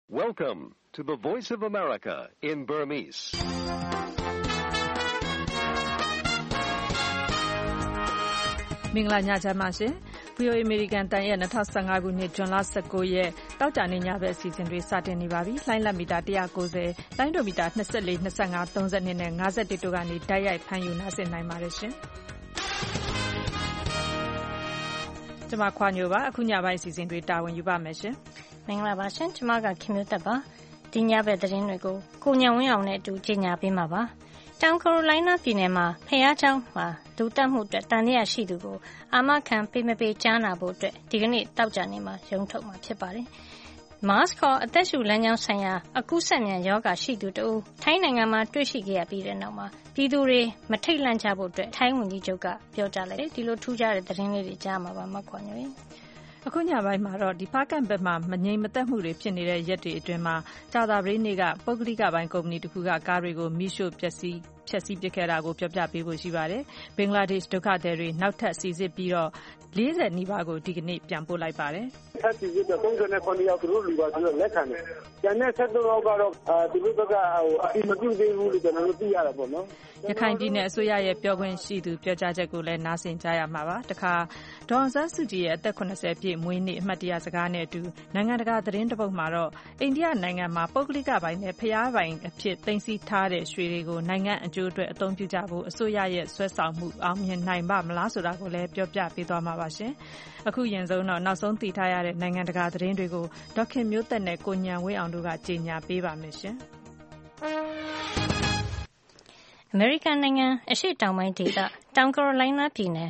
Welcome to the Voice of America in Burmese. ။မင်္ဂလာညချမ်းပါရှင်။ VOA American တန်ရဲ့2015ခုနှစ်ဇွန်လ19ရက်တောက်ကြနေညဘက်အစီအစဉ်တွေစတင်နေပါပြီ။လိုင်းလက်မီတာ190၊လိုင်းဒိုမီတာ24, 25, 32နဲ့51တို့ကနေတိုက်ရိုက်ဖမ်းယူနားဆင်နိုင်ပါတယ်ရှင်။ကျွန်မခွာညိုပါအခုညပိုင်းအစီအစဉ်တွေတာဝန်ယူပါမယ်ရှင်။မင်္ဂလာပါရှင်။ကျွန်မကခင်မျိုးသက်ပါ။ဒီညဘက်သတင်းတွေကိုကိုညံဝင်းအောင်နဲ့အတူကြီးညာပေးမှာပါ။တောင်ကာရိုလိုင်းနားပြည်နယ်မှာဖျားเจ้าမှာလူတက်မှုအတွက်တန်တရားရှိသူကိုအာမခံပေးမပေးကြားနာဖို့အတွက်ဒီကနေ့တောက်ကြနေမှာရုံးထုတ်မှာဖြစ်ပါတယ်။ MARS ခေါ်အသက်ရှူလမ်းကြောင်းဆိုင်ရာအကူးစက်မြန်ရောဂါရှိသူတဦးထိုင်းနိုင်ငံမှာတွေ့ရှိခဲ့ရပြီးတဲ့နောက်မှာပြည်သူတွေမထိတ်လန့်ကြဖို့အတွက်ထိုင်းဝန်ကြီးချုပ်ကပြောကြားလိုက်တယ်။ဒီလိုထူးခြားတဲ့သတင်းလေးတွေကြားမှာပါမခွာညွှန်။အခုညပိုင်းမှာတော့ဒီဖားကန့်ဘက်မှာမငြိမ်မသက်မှုတွေဖြစ်နေတဲ့ရက်တွေအတွင်းမှာကြာသပတေးနေ့ကပုဂ္ဂလိကပိုင်းကုမ္ပဏီတစ်ခုကကားတွေကိုမိရှို့ဖျက်ဆီးပစ်ခဲ့တာကိုပြောပြပေးဖို့ရှိပါတယ်။ဘင်္ဂလားဒေ့ရှ်ဒုက္ခသည်တွေနောက်ထပ်စီစစ်ပြီးတော့40နီးပါးကိုဒီကနေ့ပြန်ပို့လိုက်ပါတယ်။ထပ်စီစစ်တော့39ယောက်သူတို့လူပါဆိုတော့လက်ခံတယ်။ကျန်တဲ့73ယောက်ကတော့သူတို့ဘက်ကအတိမပြုသေးဘူးလို့ကျွန်တော်တို့သိရတာပေါ့နော်။ရခိုင်ပြည်နယ်အစိုးရရဲ့ပြောခွင့်ရှိသူပြောကြားချက်ကိုလည်းနားဆင်ကြရမှာပါ။တခါဒေါ်အောင်ဆန်းစုကြည်ရဲ့အသက်80ပြည့်မွေးနေ့အမှတ်တရစကားနဲ့အတူနိုင်ငံတကာသတင်းတစ်ပုဒ်မှာတော့အိန္ဒိယနိုင်ငံမှာပုဂ္ဂလိကပိုင်းနဲ့ဖျားပိုင်းအဖြစ်သိမ်းဆည်းထားတဲ့ရွှေတွေကိုနိုင်ငံအကျိုးအတွက်အသုံးပြုကြဖို့အစိုးရရဲ့ဆွဲဆောင်မှုအောင်မြင်နိုင်ပါမလားဆိုတာကိုလည်းပြောပြပေးသွားမှာပါရှင်။အခုရင်ဆုံးတော့နောက်ဆုံးသိထားရတဲ့နိုင်ငံတကာသတင်းတွေကိုဒေါက်ခင်မျိုးသက်နဲ့ကိုညံဝင်းအောင်တို့ကကြေညာပေးပါမယ်ရှင်။အမေရိကန်နိုင်ငံအရှေ့တောင်ပိုင်းဒေသတောင်ကာရိုလိုင်းနားပြည်နယ်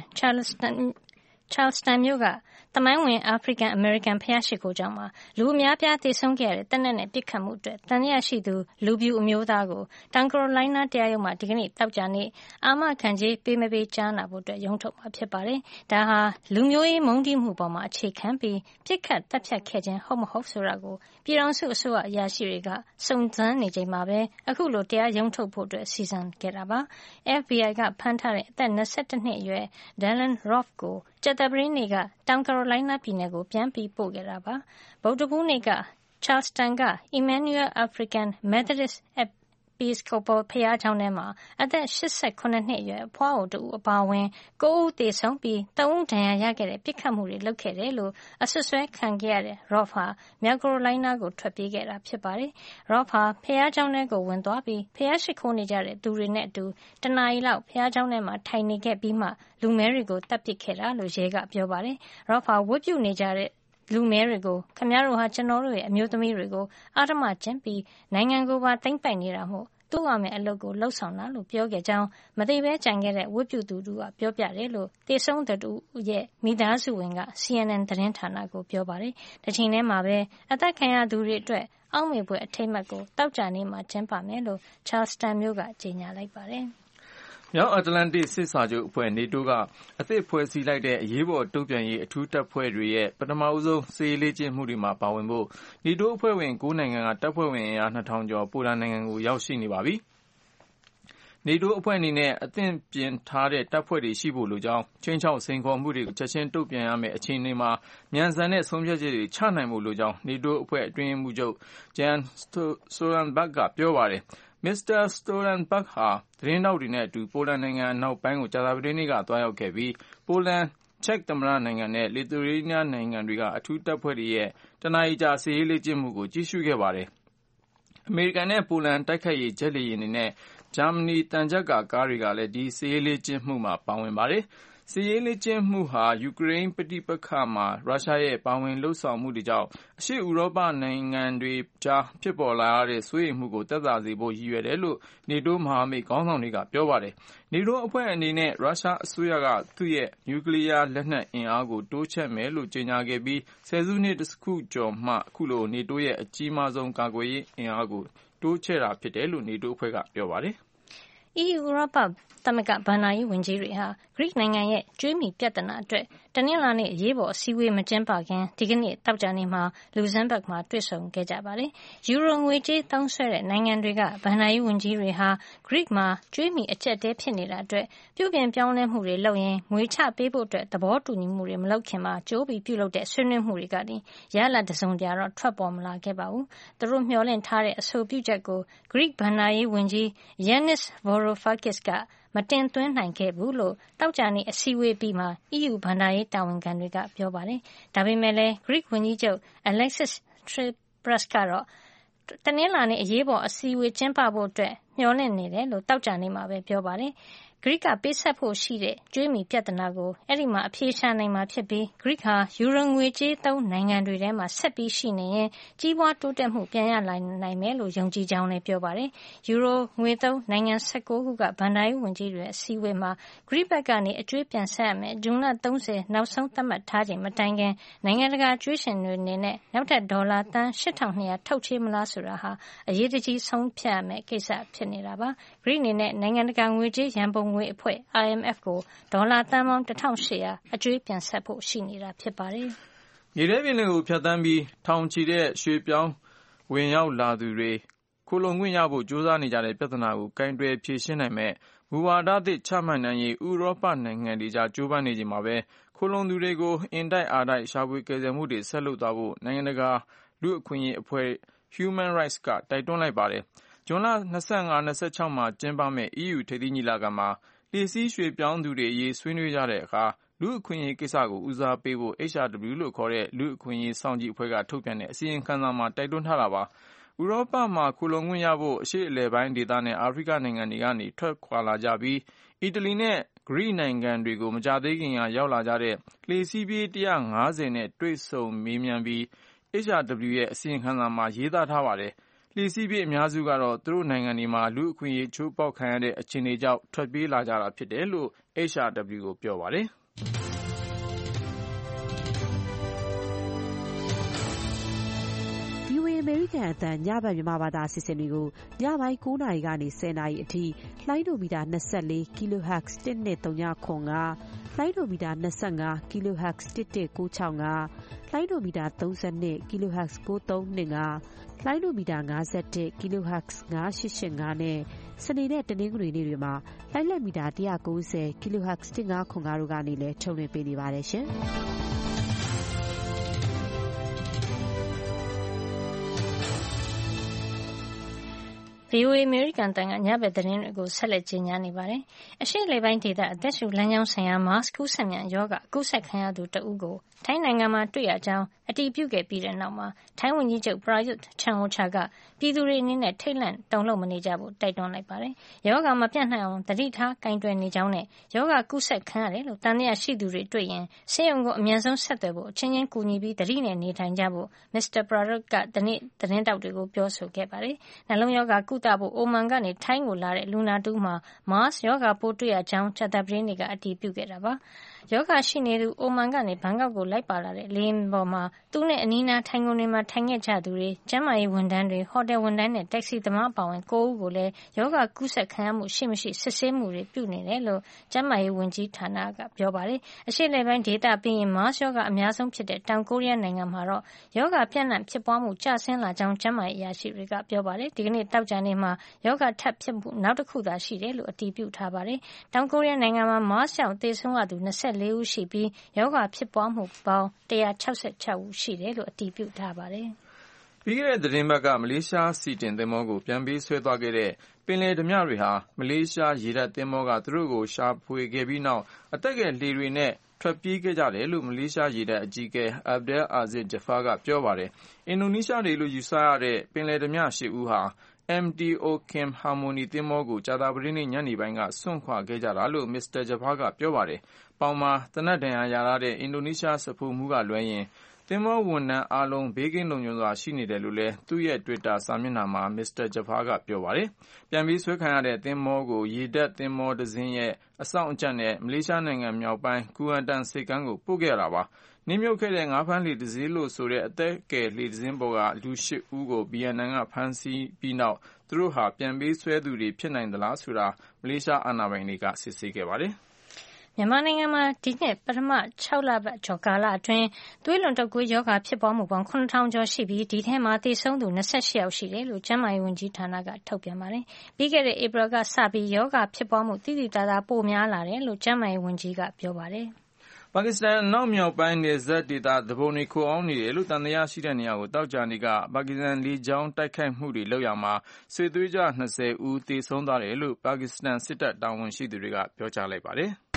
Charleston မြို့ကသမိုင်းဝင်အာဖရိကန်အမေရိကန်ဘုရားရှိခိုးကျောင်းမှာလူအများပြားသေဆုံးခဲ့ရတဲ့တပ်နဲ့ပစ်ခတ်မှုအတွက်တန်တရားရှိသူလူပြူအမျိုးသားကိုတောင်ကာရိုလိုင်းနားတရားရုံးမှာဒီကနေ့တောက်ကြနေ့အာမခံကြေးပေးမပေးကြားနာဖို့ရုံးထုတ်မှာဖြစ်ပါတယ်။ဒါဟာလူမျိုးရေးမုန်းတီးမှုပေါ်မှာအခြေခံပြီးပစ်ခတ်တပ်ဖြတ်ခဲ့ခြင်းဟုတ်မဟုတ်ဆိုတာကိုပြည်ထောင်စုအစိုးရအရာရှိတွေကစုံစမ်းနေချိန်မှာပဲအခုလိုတရားရုံးထုတ်ဖို့စီစဉ်ခဲ့တာပါ။ FBI ကဖမ်းထားတဲ့အသက်22နှစ်အရွယ် Dylan Roof ကိုကြာသပတေးနေ့ကတောင်ကာရိုလိုင်းနားပြည်နယ်ကိုပြန်ပြီးပို့ခဲ့တာပါ။ဗုဒ္ဓဟူးနေ့က Charleston က Emmanuel African Methodist Episcopal ဘုရားကျောင်းထဲမှာအသက်88နှစ်အရွယ်အဖွားအိုတဦးအပါအဝင်9ဦးသေဆုံးပြီး3ဦးဒဏ်ရာရခဲ့တဲ့ပစ်ခတ်မှုတွေလုပ်ခဲ့တယ်လို့အဆွဆွဲခံခဲ့ရတဲ့ Roof ဟာမြောက်ကာရိုလိုင်းနားကိုထွက်ပြေးခဲ့တာဖြစ်ပါတယ်။ Roof ဟာဘုရားကျောင်းထဲကိုဝင်သွားပြီးဘုရားရှိခိုးနေကြတဲ့သူတွေနဲ့အတူတနာရီလောက်ဘုရားကျောင်းထဲမှာထိုင်နေခဲ့ပြီးမှလူမဲတွေကိုတပ်ပစ်ခဲ့တာလို့ရဲကပြောပါတယ်။ Roof ဟာဝတ်ပြုနေကြတဲ့လူမဲတွေကိုခင်ဗျားတို့ဟာကျွန်တော်တို့ရဲ့အမျိုးသမီးတွေကိုအဓမ္မကျင့်ပြီးနိုင်ငံကိုပါသိမ်းပိုက်နေတာမို့သူ့ရမယ့်အလုပ်ကိုလှုပ်ဆောင်တာလို့ပြောခဲ့ကြောင်းမသိဘဲကြံခဲ့တဲ့ဝတ်ပြုသူတို့ကပြောပြတယ်လို့သေဆုံးသူရဲ့မိသားစုဝင်က CNN သတင်းဌာနကိုပြောပါတယ်။ဒီချိန်ထဲမှာပဲအသက်ခံရသူတွေအတွက်အောက်မေ့ဖွယ်အထိမ်းအမှတ်ကိုတောက်ကြနေ့မှာကျင်းပမယ်လို့ Charleston မြို့ကကြေညာလိုက်ပါတယ်။မြောက်အတ္တလန္တိတ်စစ်စာချုပ်အဖွဲ့ NATO ကအသစ်ဖွဲ့စည်းလိုက်တဲ့အရေးပေါ်တုံ့ပြန်ရေးအထူးတပ်ဖွဲ့တွေရဲ့ပထမဆုံးစစ်ရေးလေ့ကျင့်မှုတွေမှာပါဝင်ဖို့ NATO အဖွဲ့ဝင်9နိုင်ငံကတပ်ဖွဲ့ဝင်အင်အား 2000 ကျော်ပိုလန်နိုင်ငံကိုရောက်ရှိနေပါပြီ။ NATO အဖွဲ့အနေနဲ့အသင့်ပြင်ထားတဲ့တပ်ဖွဲ့တွေရှိဖို့လိုကြောင်းခြိမ်းခြောက်စိန်ခေါ်မှုတွေကိုချက်ချင်းတုံ့ပြန်ရမယ့်အခြေအနေမှာမြန်ဆန်တဲ့ဆုံးဖြတ်ချက်တွေချနိုင်ဖို့လိုကြောင်း NATO အဖွဲ့အတွင်းရေးမှူးချုပ် Jens Stoltenberg ကပြောပါတယ်။ Mr. Stoltenberg ဟာသတင်းထောက်တွေနဲ့အတူပိုလန်နိုင်ငံအနောက်ပိုင်းကိုကြာသပတေးနေ့ကသွားရောက်ခဲ့ပြီးပိုလန်ချက်သမ္မတနိုင်ငံနဲ့လီသူရေးနီးယားနိုင်ငံတွေကအထူးတပ်ဖွဲ့တွေရဲ့တနာရီကြာစစ်ရေးလေ့ကျင့်မှုကိုကြည့်ရှုခဲ့ပါတယ်။အမေရိကန်နဲ့ပိုလန်တိုက်ခိုက်ရေးဂျက်လေယာဉ်တွေနဲ့ဂျာမနီတန်ကြပ်ကာကားတွေကလည်းဒီစစ်ရေးလေ့ကျင့်မှုမှာပါဝင်ပါတယ်။စစ်ရေးလေ့ကျင့်မှုဟာယူကရိန်းပဋိပက္ခမှာရုရှားရဲ့ပါဝင်လှုပ်ဆောင်မှုတွေကြောင့်အရှေ့ဥရောပနိုင်ငံတွေကြားဖြစ်ပေါ်လာရတဲ့စိုးရိမ်မှုကိုသက်သာစေဖို့ရည်ရွယ်တယ်လို့ NATO မဟာမိတ်ခေါင်းဆောင်တွေကပြောပါတယ်။ NATO အဖွဲ့အနေနဲ့ရုရှားအစိုးရကသူ့ရဲ့နျူကလ িয়ার လက်နက်အင်အားကိုတိုးချဲ့မယ်လို့ကြေညာခဲ့ပြီးဆယ်စုနှစ်တခုကျော်မှအခုလို NATO ရဲ့အကြီးမားဆုံးကာကွယ်ရေးအင်အားကိုတိုးချဲ့တာဖြစ်တယ်လို့ NATO အဖွဲ့ကပြောပါတယ်။ EU ဥရောပသမဂ္ဂဘဏ္ဍာရေးဝန်ကြီးတွေဟာဂရိနိုင်ငံရဲ့ကြွေးမြီပြဿနာအတွက်တနင်္လာနေ့အရေးပေါ်အစည်းအဝေးမကျင်းပခင်ဒီကနေ့သောကြာနေ့မှာလူဇမ်ဘတ်မှာတွေ့ဆုံခဲ့ကြပါတယ်။ယူရိုငွေကြေးသုံးစွဲတဲ့နိုင်ငံတွေကဘဏ္ဍာရေးဝန်ကြီးတွေဟာဂရိမှာကြွေးမြီအကျပ်တဲဖြစ်နေတာအတွက်ပြုပြင်ပြောင်းလဲမှုတွေလုပ်ရင်ငွေချပေးဖို့သဘောတူညီမှုတွေမလုပ်ခင်မှာကြိုးပြီးပြုလုပ်တဲ့ဆွေးနွေးမှုတွေကနေရလဒ်တစုံတရာတော့ထွက်ပေါ်မလာခဲ့ပါဘူး။သူတို့မျှော်လင့်ထားတဲ့အဆိုပြုချက်ကိုဂရိဘဏ္ဍာရေးဝန်ကြီး Yanis Varoufakis ကမတင်သွင်းနိုင်ခဲ့ဘူးလို့သောကြာနေ့အစည်းအဝေးပြီးမှာ EU ဘဏ္ဍာရေးတာဝန်ခံတွေကပြောပါတယ်။ဒါပေမဲ့လည်း Greek ဝန်ကြီးချုပ် Alexis Tsipras ကတော့တနင်္လာနေ့အရေးပေါ်အစည်းအဝေးကျင်းပဖို့မျှော်လင့်နေတယ်လို့သောကြာနေ့မှာပဲပြောပါတယ်။ဂရိကပေးဆပ်ဖို့ရှိတဲ့ကြွေးမြီပြဿနာကိုအဲဒီမှာအဖြေရှာနိုင်မှာဖြစ်ပြီးဂရိဟာယူရိုငွေကြေးသုံးနိုင်ငံတွေထဲမှာဆက်ပြီးရှိနေရင်ကြီးပွားတိုးတက်မှုပြန်ရလာနိုင်မယ်လို့ယုံကြည်ကြောင်းလည်းပြောပါတယ်။ယူရိုငွေသုံးနိုင်ငံ19ခုကဘဏ္ဍာရေးဝန်ကြီးတွေအစည်းအဝေးမှာဂရိဘက်ကနေအကြွေးပြန်ဆပ်ရမယ်ဇွန်လ30နောက်ဆုံးသတ်မှတ်ထားချိန်မတိုင်ခင်နိုင်ငံတကာကြွေးရှင်တွေအနေနဲ့နောက်ထပ်ဒေါ်လာသန်း8200ထုတ်ချေးမလားဆိုတာဟာအရေးတကြီးဆုံးဖြတ်ရမယ့်ကိစ္စဖြစ်နေတာပါ။ဂရိအနေနဲ့နိုင်ငံတကာငွေကြေးရန်ပုံငွေအဖွဲ့ IMF ကိုဒေါ်လာသန်းပေါင်း1800အကြွေးပြန်ဆက်ဖို့ရှိနေတာဖြစ်ပါတယ်။မြေထဲပင်လယ်ကိုဖြတ်သန်းပြီးထောင်ချီတဲ့ရွှေ့ပြောင်းဝင်ရောက်လာသူတွေခိုလှုံခွင့်ရဖို့ကြိုးစားနေကြတဲ့ပြဿနာကိုကင်တွယ်ဖြေရှင်းနိုင်မဲ့မူဝါဒသစ်ချမှတ်နိုင်ရေးဥရောပနိုင်ငံတွေကြားကြိုးပမ်းနေချိန်မှာပဲခိုလှုံသူတွေကိုအင်တိုက်အားတိုက်ရှာဖွေကယ်ဆယ်မှုတွေဆက်လုပ်သွားဖို့နိုင်ငံတကာလူ့အခွင့်အရေးအဖွဲ့ Human Rights ကတိုက်တွန်းလိုက်ပါတယ်။ဇွန်လ25-26မှာကျင်းပမဲ့ EU ထိပ်သီးညီလာခံမှာလှေစီးရွှေ့ပြောင်းသူတွေအရေးဆွေးနွေးကြတဲ့အခါလူ့အခွင့်အရေးကိစ္စကိုဦးစားပေးဖို့ HRW လို့ခေါ်တဲ့လူ့အခွင့်အရေးစောင့်ကြည့်အဖွဲ့ကထုတ်ပြန်တဲ့အစီရင်ခံစာမှာတိုက်တွန်းထားတာပါ။ဥရောပမှာခိုလှုံခွင့်ရဖို့အရှေ့အလယ်ပိုင်းဒေသနဲ့အာဖရိကနိုင်ငံတွေကနေထွက်ခွာလာကြပြီးအီတလီနဲ့ဂရိနိုင်ငံတွေကိုမကြာသေးခင်ကရောက်လာကြတဲ့လှေစီးပြေး150နဲ့တွေ့ဆုံမေးမြန်းပြီး HRW ရဲ့အစီရင်ခံစာမှာရေးသားထားပါတယ်။လှေစီးပြေးအများစုကတော့သူတို့နိုင်ငံတွေမှာလူ့အခွင့်အရေးချိုးဖောက်ခံရတဲ့အခြေအနေကြောင့်ထွက်ပြေးလာကြတာဖြစ်တယ်လို့ HRW ကိုပြောပါတယ်။ VOA အမေရိကန်အသံညဘက်မြန်မာဘာသာအစီအစဉ်တွေကိုညပိုင်း9နာရီကနေ10နာရီအထိလိုင်းဒိုမီတာ24 kHz 1239လိုင်းဒိုမီတာ25 kHz 11965လိုင်းဒိုမီတာ32 kHz 9325လိုင်းဒိုမီတာ51 kHz 9885နဲ့စနေနဲ့တနင်္ဂနွေနေ့တွေမှာလိုင်းလက်မီတာ190 kHz 1505တို့ကနေလည်းထုတ်လွှင့်ပေးနေပါတယ်ရှင်။ VOA အမေရိကန်တန်ကညဘက်သတင်းတွေကိုဆက်လက်ကြီးညာနေပါတယ်။အရှေ့လေပိုင်းဒေသအသက်ရှူလမ်းကြောင်းဆိုင်ရာမာစကူးဆက်မြန်ရောဂါကူးစက်ခံရသူတဦးကိုထိုင်းနိုင်ငံမှာတွေ့ရကြောင်းအတည်ပြုခဲ့ပြီးတဲ့နောက်မှာထိုင်းဝန်ကြီးချုပ်ပရာယွတ်ချန်အိုချာကပြည်သူတွေအနေနဲ့ထိတ်လန့်တုန်လှုပ်မနေကြဖို့တိုက်တွန်းလိုက်ပါတယ်။ရောဂါမပြန့်နှံ့အောင်သတိထားကင်တွယ်နေကြောင်းနဲ့ရောဂါကူးစက်ခံရတယ်လို့တန်တရားရှိသူတွေတွေ့ရင်ဆေးရုံကိုအမြန်ဆုံးဆက်သွယ်ဖို့အချင်းချင်းကူညီပြီးသတိနဲ့နေထိုင်ကြဖို့မစ္စတာပရာယွတ်ကသတင်းတောက်တွေကိုပြောဆိုခဲ့ပါတယ်။နှလုံးရောဂါကုသဖို့အိုမန်ကနေထိုင်းကိုလာတဲ့လူနာတူမှာမားစ်ရောဂါပိုးတွေ့ရကြောင်းကြာသပတေးနေ့ကအတည်ပြုခဲ့တာပါ။ရောဂါရှိနေသူအိုမန်ကနေဘန်ကောက်ကိုလိုက်ပါလာတဲ့လေယာဉ်ပေါ်မှာသူနဲ့အနီးနားထိုင်ကုန်တွေမှာထိုင်ခဲ့ကြသူတွေကျန်းမာရေးဝန်ထမ်းတွေဟိုတယ်ဝန်ထမ်းနဲ့တက္ကစီသမားအပါအဝင်9ဦးကိုလည်းရောဂါကူးစက်ခံရမှုရှိမရှိစစ်ဆေးမှုတွေပြုနေတယ်လို့ကျန်းမာရေးဝန်ကြီးဌာနကပြောပါတယ်။အရှေ့လေပိုင်းဒေသပြီးရင်မားစ်ရောဂါအများဆုံးဖြစ်တဲ့တောင်ကိုရီးယားနိုင်ငံမှာတော့ရောဂါပြန့်နှံ့ဖြစ်ပွားမှုကျဆင်းလာကြောင်းကျန်းမာရေးအရာရှိတွေကပြောပါတယ်။ဒီကနေ့တောက်ကြနေ့မှာရောဂါထပ်ဖြစ်မှုနောက်တစ်ခုသာရှိတယ်လို့အတည်ပြုထားပါတယ်။တောင်ကိုရီးယားနိုင်ငံမှာမားစ်ကြောင့်သေဆုံးရသူ24ဦးရှိပြီးရောဂါဖြစ်ပွားမှုပေါင်း166ဦးရှိတယ်လို့အတည်ပြုထားပါတယ်။ပြီးခဲ့တဲ့သတင်းပတ်ကမလေးရှားစီတင်သင်္ဘောကိုပြန်ပေးဆွဲသွားခဲ့တဲ့ပင်လယ်ဓမြတွေဟာမလေးရှားရေတပ်သင်္ဘောကသူတို့ကိုရှာဖွေခဲ့ပြီးနောက်အသက်ကယ်လှေတွေနဲ့ထွက်ပြေးခဲ့ကြတယ်လို့မလေးရှားရေတပ်အကြီးအကဲ Abdel Aziz Jafar ကပြောပါတယ်။အင်ဒိုနီးရှားတွေလို့ယူဆရတဲ့ပင်လယ်ဓမြ8ဦးဟာ MT Okim Harmony သင်္ဘောကိုကြာသပတေးနေ့ညနေပိုင်းကစွန့်ခွာခဲ့ကြတာလို့မစ္စတာဂျဖာကပြောပါတယ်။ပေါင်မှာသေနတ်ဒဏ်ရာရထားတဲ့အင်ဒိုနီးရှားစဖိုမှုကလွဲရင်သင်္ဘောဝန်ထမ်းအားလုံးဘေးကင်းလုံခြုံစွာရှိနေတယ်လို့လည်းသူ့ရဲ့ Twitter စာမျက်နှာမှာမစ္စတာဂျဖာကပြောပါတယ်။ပြန်ပြီးဆွဲခံရတဲ့သင်္ဘောကိုရေတပ်သင်္ဘောတစ်စင်းရဲ့အစောင့်အကြပ်နဲ့မလေးရှားနိုင်ငံမြောက်ပိုင်းကူအန်တန်ဆိပ်ကမ်းကိုပို့ခဲ့တာပါ။နစ်မြုပ်ခဲ့တဲ့ငါးဖမ်းလှေတစ်စီးလို့ဆိုတဲ့အသက်ကယ်လှေတစ်စင်းပေါ်ကလူ8ဦးကို BNN ကဖမ်းဆီးပြီးနောက်သူတို့ဟာပြန်ပေးဆွဲသူတွေဖြစ်နိုင်သလားဆိုတာမလေးရှားအာဏာပိုင်တွေကစစ်ဆေးခဲ့ပါတယ်။မြန်မာနိုင်ငံမှာဒီနှစ်ပထမ6 လပတ်ကျော်ကာလအတွင်းသွေးလွန်တုပ်ကွေးရောဂါဖြစ်ပွားမှုပေါင်း 7,000 ကျော်ရှိပြီးဒီထဲမှာသေဆုံးသူ28 ယောက်ရှိတယ်လို့ကျန်းမာရေးဝန်ကြီးဌာနကထုတ်ပြန်ပါတယ်။ပြီးခဲ့တဲ့ဧပြီကစပြီးရောဂါဖြစ်ပွားမှုသိသိသာသာပိုများလာတယ်လို့ကျန်းမာရေးဝန်ကြီးကပြောပါတယ်။ပါကစ္စတန်အနောက်မြောက်ပိုင်းနယ်စပ်ဒေသသူပုန်တွေခိုအောင်းနေတယ်လို့သံသယရှိတဲ့နေရာကိုသောကြာနေ့ကပါကစ္စတန်လေကြောင်းတိုက်ခိုက်မှုတွေလုပ်ရာမှာစစ်သွေးကြွ20ဦးသေဆုံးသွားတယ်လို့ပါကစ္စတန်စစ်တပ်တာဝန်ရှိသူတွေကပြောကြားလိုက်ပါတယ်။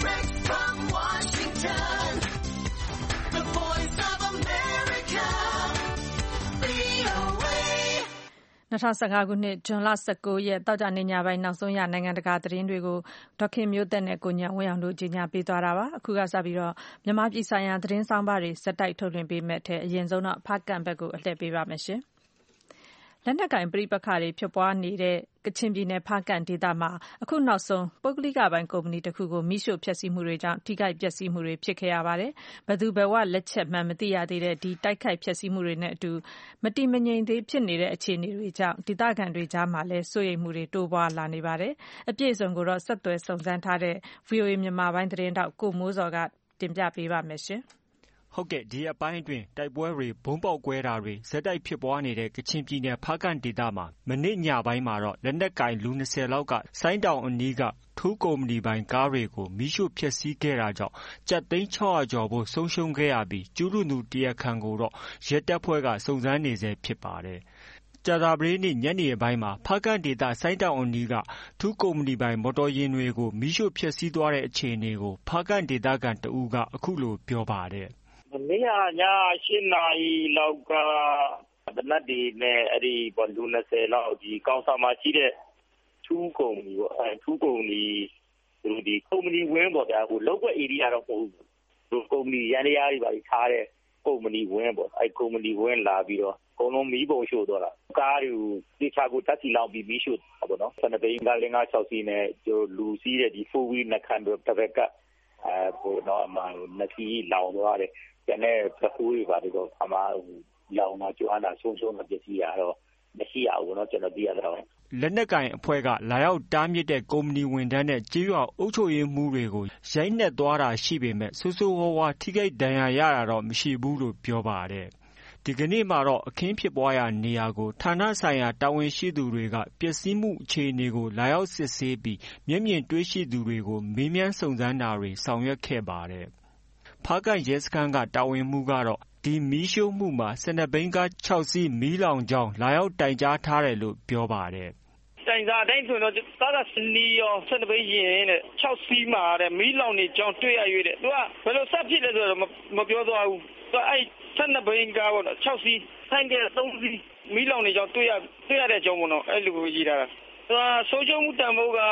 2015 ခုနှစ်ဇွန်လ 19 ရက်သောကြာနေ့ညပိုင်းနောက်ဆုံးရနိုင်ငံတကာသတင်းတွေကိုဒေါခင်မျိုးသက်နဲ့ကိုဉာဏ်ဝင်းအောင်တို့ကြီးညာပေးသွားတာပါအခုကစပြီးတော့မြန်မာပြည်ဆိုင်ရာသတင်းဆောင်ပါတွေစက်တိုက်ထုတ်လွှင့်ပေးမဲ့တဲ့အရင်ဆုံးတော့ဖားကန့်ဘက်ကိုအလှည့်ပေးပါမယ်ရှင်လက်နက်ကင်ပဋိပက္ခတွေဖြစ်ပွားနေတဲ့ကချင်ပြည်နယ်ဖားကန့်ဒေသမှာအခုနောက်ဆုံးပုဂ္ဂလိကပိုင်းကုမ္ပဏီတစ်ခုကိုမိရှို့ဖျက်ဆီးမှုတွေကြောင့်ထိခိုက်ပျက်စီးမှုတွေဖြစ်ခဲ့ရပါတယ်။ဘယ်သူဘယ်ဝလက်ချက်မှန်မသိရသေးတဲ့ဒီတိုက်ခိုက်ဖျက်ဆီးမှုတွေနဲ့အတူမတည်မငြိမ်သေးဖြစ်နေတဲ့အခြေအနေတွေကြောင့်ဒေသခံတွေကြားမှာလည်းစိုးရိမ်မှုတွေတိုးပွားလာနေပါတယ်။အပြည့်အစုံကိုတော့ဆက်သွယ်စုံစမ်းထားတဲ့ VOA မြန်မာပိုင်းသတင်းတောက်ကိုမိုးစော်ကတင်ပြပေးပါမယ်ရှင်။ဟုတ်ကဲ့ဒီအပိုင်းအတွင်းတိုက်ပွဲတွေဘုံပေါက်ကွဲတာတွေဇက်တိုက်ဖြစ်ပွားနေတဲ့ကချင်ပြည်နယ်ဖားကန့်ဒေသမှာမနေ့ညပိုင်းမှာတော့လက်နက်ကင်လူ20လောက်ကဆိုင်းတောင်အနီးကထူးကုမ္ပဏီပိုင်ကားတွေကိုမိရှို့ဖျက်ဆီးခဲ့တာကြောင့်ကျပ်သိန်း600ကျော်ဖို့ဆုံးရှုံးခဲ့ရပြီးကျူးလွန်သူတရားခံကိုတော့ရဲတပ်ဖွဲ့ကစုံစမ်းနေဆဲဖြစ်ပါတယ်။ကြာသပတေးနေ့ညနေပိုင်းမှာဖားကန့်ဒေသဆိုင်းတောင်အနီးကထူးကုမ္ပဏီပိုင်မော်တော်ယာဉ်တွေကိုမိရှို့ဖျက်ဆီးသွားတဲ့အခြေအနေကိုဖားကန့်ဒေသခံတဦးကအခုလိုပြောပါတယ်။မနေ့ကည8 နာရီလောက်ကတနတ်ဒီနဲ့အဲ့ဒီလူ20လောက်ဒီကောင်ဆောင်မှာရှိတဲ့ထူးကုမ္ပဏီပေါ့ထူးကုမ္ပဏီသူဒီကုမ္ပဏီဝင်းပေါ့ဗျာဟိုလောက်ွက်ဧရိယာတော့မဟုတ်ဘူးသူကုမ္ပဏီရန်တရားတွေပါထားတဲ့ကုမ္ပဏီဝင်းပေါ့အဲ့ကုမ္ပဏီဝင်းလာပြီးတော့အကုန်လုံးမီးပုံရှို့သွားတာကားတွေကိုတိချာကိုတက်စီလောက်ပြီးမီးရှို့တာပေါ့နော်12ဘိန်းကား5-6စီးနဲ့လူစီးတဲ့ဒီ 4-wheel နှစ်คันတစ်ဘက်ကဟိုတော့အမှနှစ်စီးလောင်သွားတယ်ကျန်တဲ့ပကူတွေပါတော့အမှလောင်တာကျွမ်းတာဆုံးမပစ္စည်းရတော့မရှိရဘူးเนาะကျွန်တော်သိရတော့လက်နက်ကင်အဖွဲ့ကလာရောက်တားမြစ်တဲ့ကုမ္ပဏီဝန်ထမ်းနဲ့ကြေးရွာအုပ်ချုပ်ရေးမှူးတွေကိုရိုက်နှက်သွားတာရှိပေမဲ့ဆိုးဆိုးဝါးဝါထိခိုက်ဒဏ်ရာရတာတော့မရှိဘူးလို့ပြောပါတယ်။ဒီကနေ့မှာတော့အခင်းဖြစ်ပွားရာနေရာကိုဌာနဆိုင်ရာတာဝန်ရှိသူတွေကပျက်စီးမှုအခြေအနေကိုလာရောက်စစ်ဆေးပြီးမျက်မြင်တွေ့ရှိသူတွေကိုမေးမြန်းစုံစမ်းတာတွေဆောင်ရွက်ခဲ့ပါတယ်။ဖားကန့်ရဲစခန်းကတာဝန်မှူးကတော့ဒီမီးရှို့မှုမှာ12ဘိန်းကား6စီးမီးလောင်ကြောင်းလာရောက်တိုင်ကြားထားတယ်လို့ပြောပါတယ်။တိုင်စာတိုင်းဆိုတော့ကားကစနီရော12ဘိန်းရင်တဲ့6စီးမှာတဲ့မီးလောင်နေကြောင်းတွေ့ရရွေးတဲ့သူကဘယ်လိုဆက်ဖြစ်လဲဆိုတော့မပြောသွားဘူး။သူအဲ့12ဘိန်းကားပေါ့နော်6စီးဆိုင်က3စီးမီးလောင်နေကြောင်းတွေ့ရတဲ့အကြောင်းပေါ့နော်အဲ့လိုကိုရေးထားတာ။သူကဆုံးရှုံးမှုတန်ဖိုးက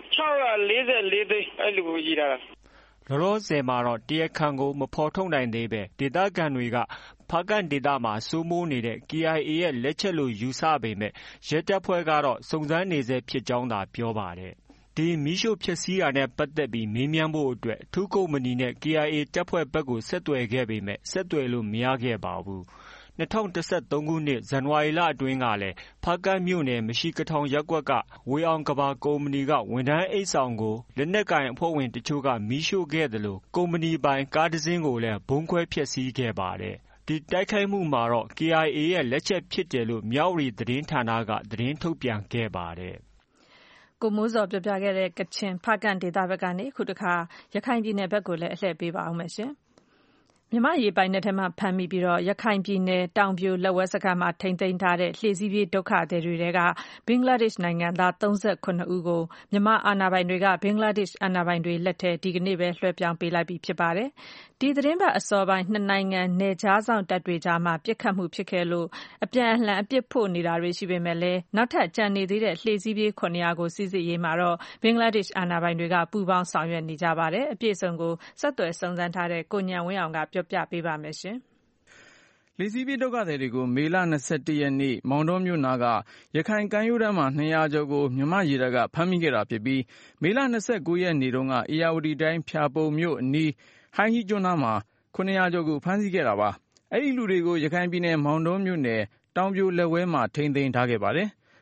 644သိန်းအဲ့လိုကိုရေးထားတာ။လောလောဆယ်မှာတော့တရားခံကိုမဖော်ထုတ်နိုင်သေးပဲဒေသခံတွေကဖားကန့်ဒေသမှာစိုးမိုးနေတဲ့ KIA ရဲ့လက်ချက်လို့ယူဆပေမဲ့ရဲတပ်ဖွဲ့ကတော့စုံစမ်းနေဆဲဖြစ်ကြောင်းသာပြောပါတယ်။ဒီမီးရှို့ဖျက်ဆီးတာနဲ့ပတ်သက်ပြီးမေးမြန်းဖို့အတွက်ထူးကုမ္ပဏီနဲ့ KIA တပ်ဖွဲ့ဘက်ကိုဆက်သွယ်ခဲ့ပေမဲ့ဆက်သွယ်လို့မရခဲ့ပါဘူး။2013ခုနှစ်ဇန်နဝါရီလအတွင်းကလည်းဖားကန့်မြို့နယ်မရှိကထောင်ရပ်ကွက်ကဝေအောင်ကဘာကုမ္ပဏီကဝန်ထမ်းအိတ်ဆောင်ကိုလက်နက်ကင်အဖွဲ့ဝင်တချို့ကမီးရှို့ခဲ့တယ်လို့ကုမ္ပဏီပိုင်ကားတစ်စင်းကိုလည်းဘုံခွဲဖျက်ဆီးခဲ့ပါတယ်။ဒီတိုက်ခိုက်မှုမှာတော့ KIA ရဲ့လက်ချက်ဖြစ်တယ်လို့မြဝတီသတင်းဌာနကသတင်းထုတ်ပြန်ခဲ့ပါတယ်။ကိုမိုးစော်ပြောပြခဲ့တဲ့ကချင်ဖားကန့်ဒေသဘက်ကနေအခုတခါရခိုင်ပြည်နယ်ဘက်ကိုလည်းအလှည့်ပေးပါအောင်မယ်ရှင်။မြန်မာရေးပိုင်နယ်ထဲမှာဖမ်းမိပြီးတော့ရခိုင်ပြည်နယ်တောင်ပြိုလက်ဝဲစခန်းမှာထိန်းသိမ်းထားတဲ့လှေစီးပြေးဒုက္ခသည်တွေကဘင်္ဂလားဒေ့ရှ်နိုင်ငံသား38ဦးကိုမြန်မာအာဏာပိုင်တွေကဘင်္ဂလားဒေ့ရှ်အာဏာပိုင်တွေလက်ထဲဒီကနေ့ပဲလွှဲပြောင်းပေးလိုက်ပြီဖြစ်ပါတယ်။ဒီသတင်းပတ်အစောပိုင်းနှစ်နိုင်ငံနယ်ခြားဆောင်တပ်တွေကြားမှာပြစ်ခတ်မှုဖြစ်ခဲ့လို့အပြန်အလှန်အပြစ်ဖို့နေတာတွေရှိပေမဲ့လည်းနောက်ထပ်ကြံနေသေးတဲ့လှေစီးပြေး900ကိုစစ်ဆေးရေးမှာတော့ဘင်္ဂလားဒေ့ရှ်အာဏာပိုင်တွေကပူးပေါင်းဆောင်ရွက်နေကြပါတယ်။အပြည့်အစုံကိုဆက်သွယ်စုံစမ်းထားတဲ့ကိုဉာဏ်ဝင်းအောင်ကပြောပြပေးပါမယ်ရှင်။လှေစီးပြေးဒုက္ခသည်တွေကိုမေလ21ရက်နေ့မောင်တောမြို့နာကရခိုင်ကမ်းရိုးတန်းမှာ200ကျော်ကိုမြန်မာရေတပ်ကဖမ်းမိခဲ့တာဖြစ်ပြီးမေလ29ရက်နေ့တုန်းကအေရဝတီတိုင်းဖျာပုံမြို့အနီးဟိုင်းဟီကျွန်းနားမှာ900ကျော်ကိုဖမ်းဆီးခဲ့တာပါ။အဲ့ဒီလူတွေကိုရခိုင်ပြည်နယ်မောင်တောမြို့နယ်တောင်ပြိုလက်ဝဲမှာထိန်းသိမ်းထားခဲ့ပါတယ်။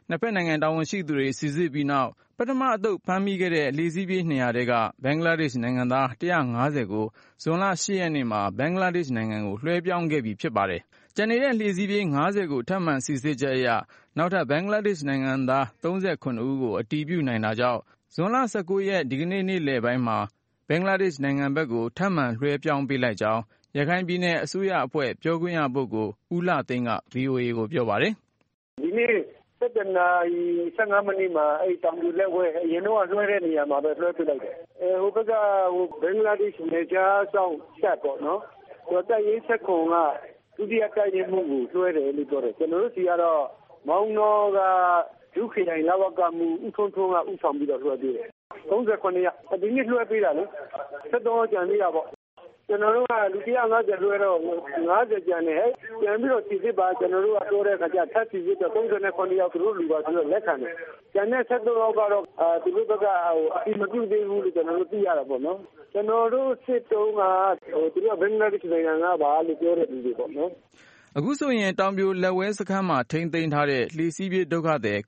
နှစ်ဖက်နိုင်ငံတာဝန်ရှိသူတွေစီစစ်ပြီးနောက်ပထမအသုတ်ဖမ်းမိခဲ့တဲ့လှေစီးပြေး200ထဲကဘင်္ဂလားဒေ့ရှ်နိုင်ငံသား150ကိုဇွန်လ10ရက်နေ့မှာဘင်္ဂလားဒေ့ရှ်နိုင်ငံကိုလွှဲပြောင်းခဲ့ပြီဖြစ်ပါတယ်။ကျန်နေတဲ့လှေစီးပြေး50ကိုထပ်မံစီစစ်ချက်အရနောက်ထပ်ဘင်္ဂလားဒေ့ရှ်နိုင်ငံသား39ဦးကိုအတည်ပြုနိုင်တာကြောင့်ဇွန်လ19ရက်ဒီကနေ့နေ့လယ်ပိုင်းမှာဘင်္ဂလားဒေ့ရှ်နိုင်ငံဘက်ကိုထပ်မံလွှဲပြောင်းပေးလိုက်ကြောင်းရခိုင်ပြည်နယ်အစိုးရအဖွဲ့ပြောခွင့်ရပုဂ္ဂိုလ်ဦးလှသိန်းက VOA ကိုပြောပါတယ်။ဒီနေ့7 နာရီ15မိနစ်မှာတောင်ပြိုလက်ဝဲအရင်တော့လွှဲတဲ့နေရာမှာပဲလွှဲပြလိုက်တယ်။ဟိုဘက်ကဘင်္ဂလားဒေ့ရှ်နယ်ခြားစောင့်တပ်ပေါ့နော်။တပ်ရင်း7ခုကဒုတိယတပ်ရင်းမှုကိုလွှဲတယ်လို့ပြောတယ်။ကျွန်တော်တို့စီကတော့မောင်နောကဒုခရိုင်လဝကမှုဥထုံးထုံးကဥဆောင်ပြီးတော့လွှဲပေးတယ်။39ရက်ဒီနေ့လွှဲပေးတာလေ။73ကျန်သေးတာပေါ့။ကျွန်တော်တို့ကလူ150လွှဲတော့50ကျန်နေပြန်ပြီးတော့စီစစ်ပါကျွန်တော်တို့ကပြောတဲ့အခါကျထပ်စီစစ်တော့39ယောက်သူတို့လူပါဆိုတော့လက်ခံတယ်ကျန်တဲ့73ယောက်ကတော့သူတို့ဘက်ကအပြီးမပြုသေးဘူးလို့ကျွန်တော်တို့သိရတာပေါ့နော်ကျွန်တော်တို့စစ်တုံးကသူတို့ဘင်္ဂလားဒေ့ရှ်နိုင်ငံကပါလို့ပြောတဲ့လူတွေပေါ့နော်အခုဆိုရင်တောင်ပြိုလက်ဝဲစခန်းမှာထိန်းသိမ်းထားတဲ့လှေစီးပြေးဒုက္ခသည်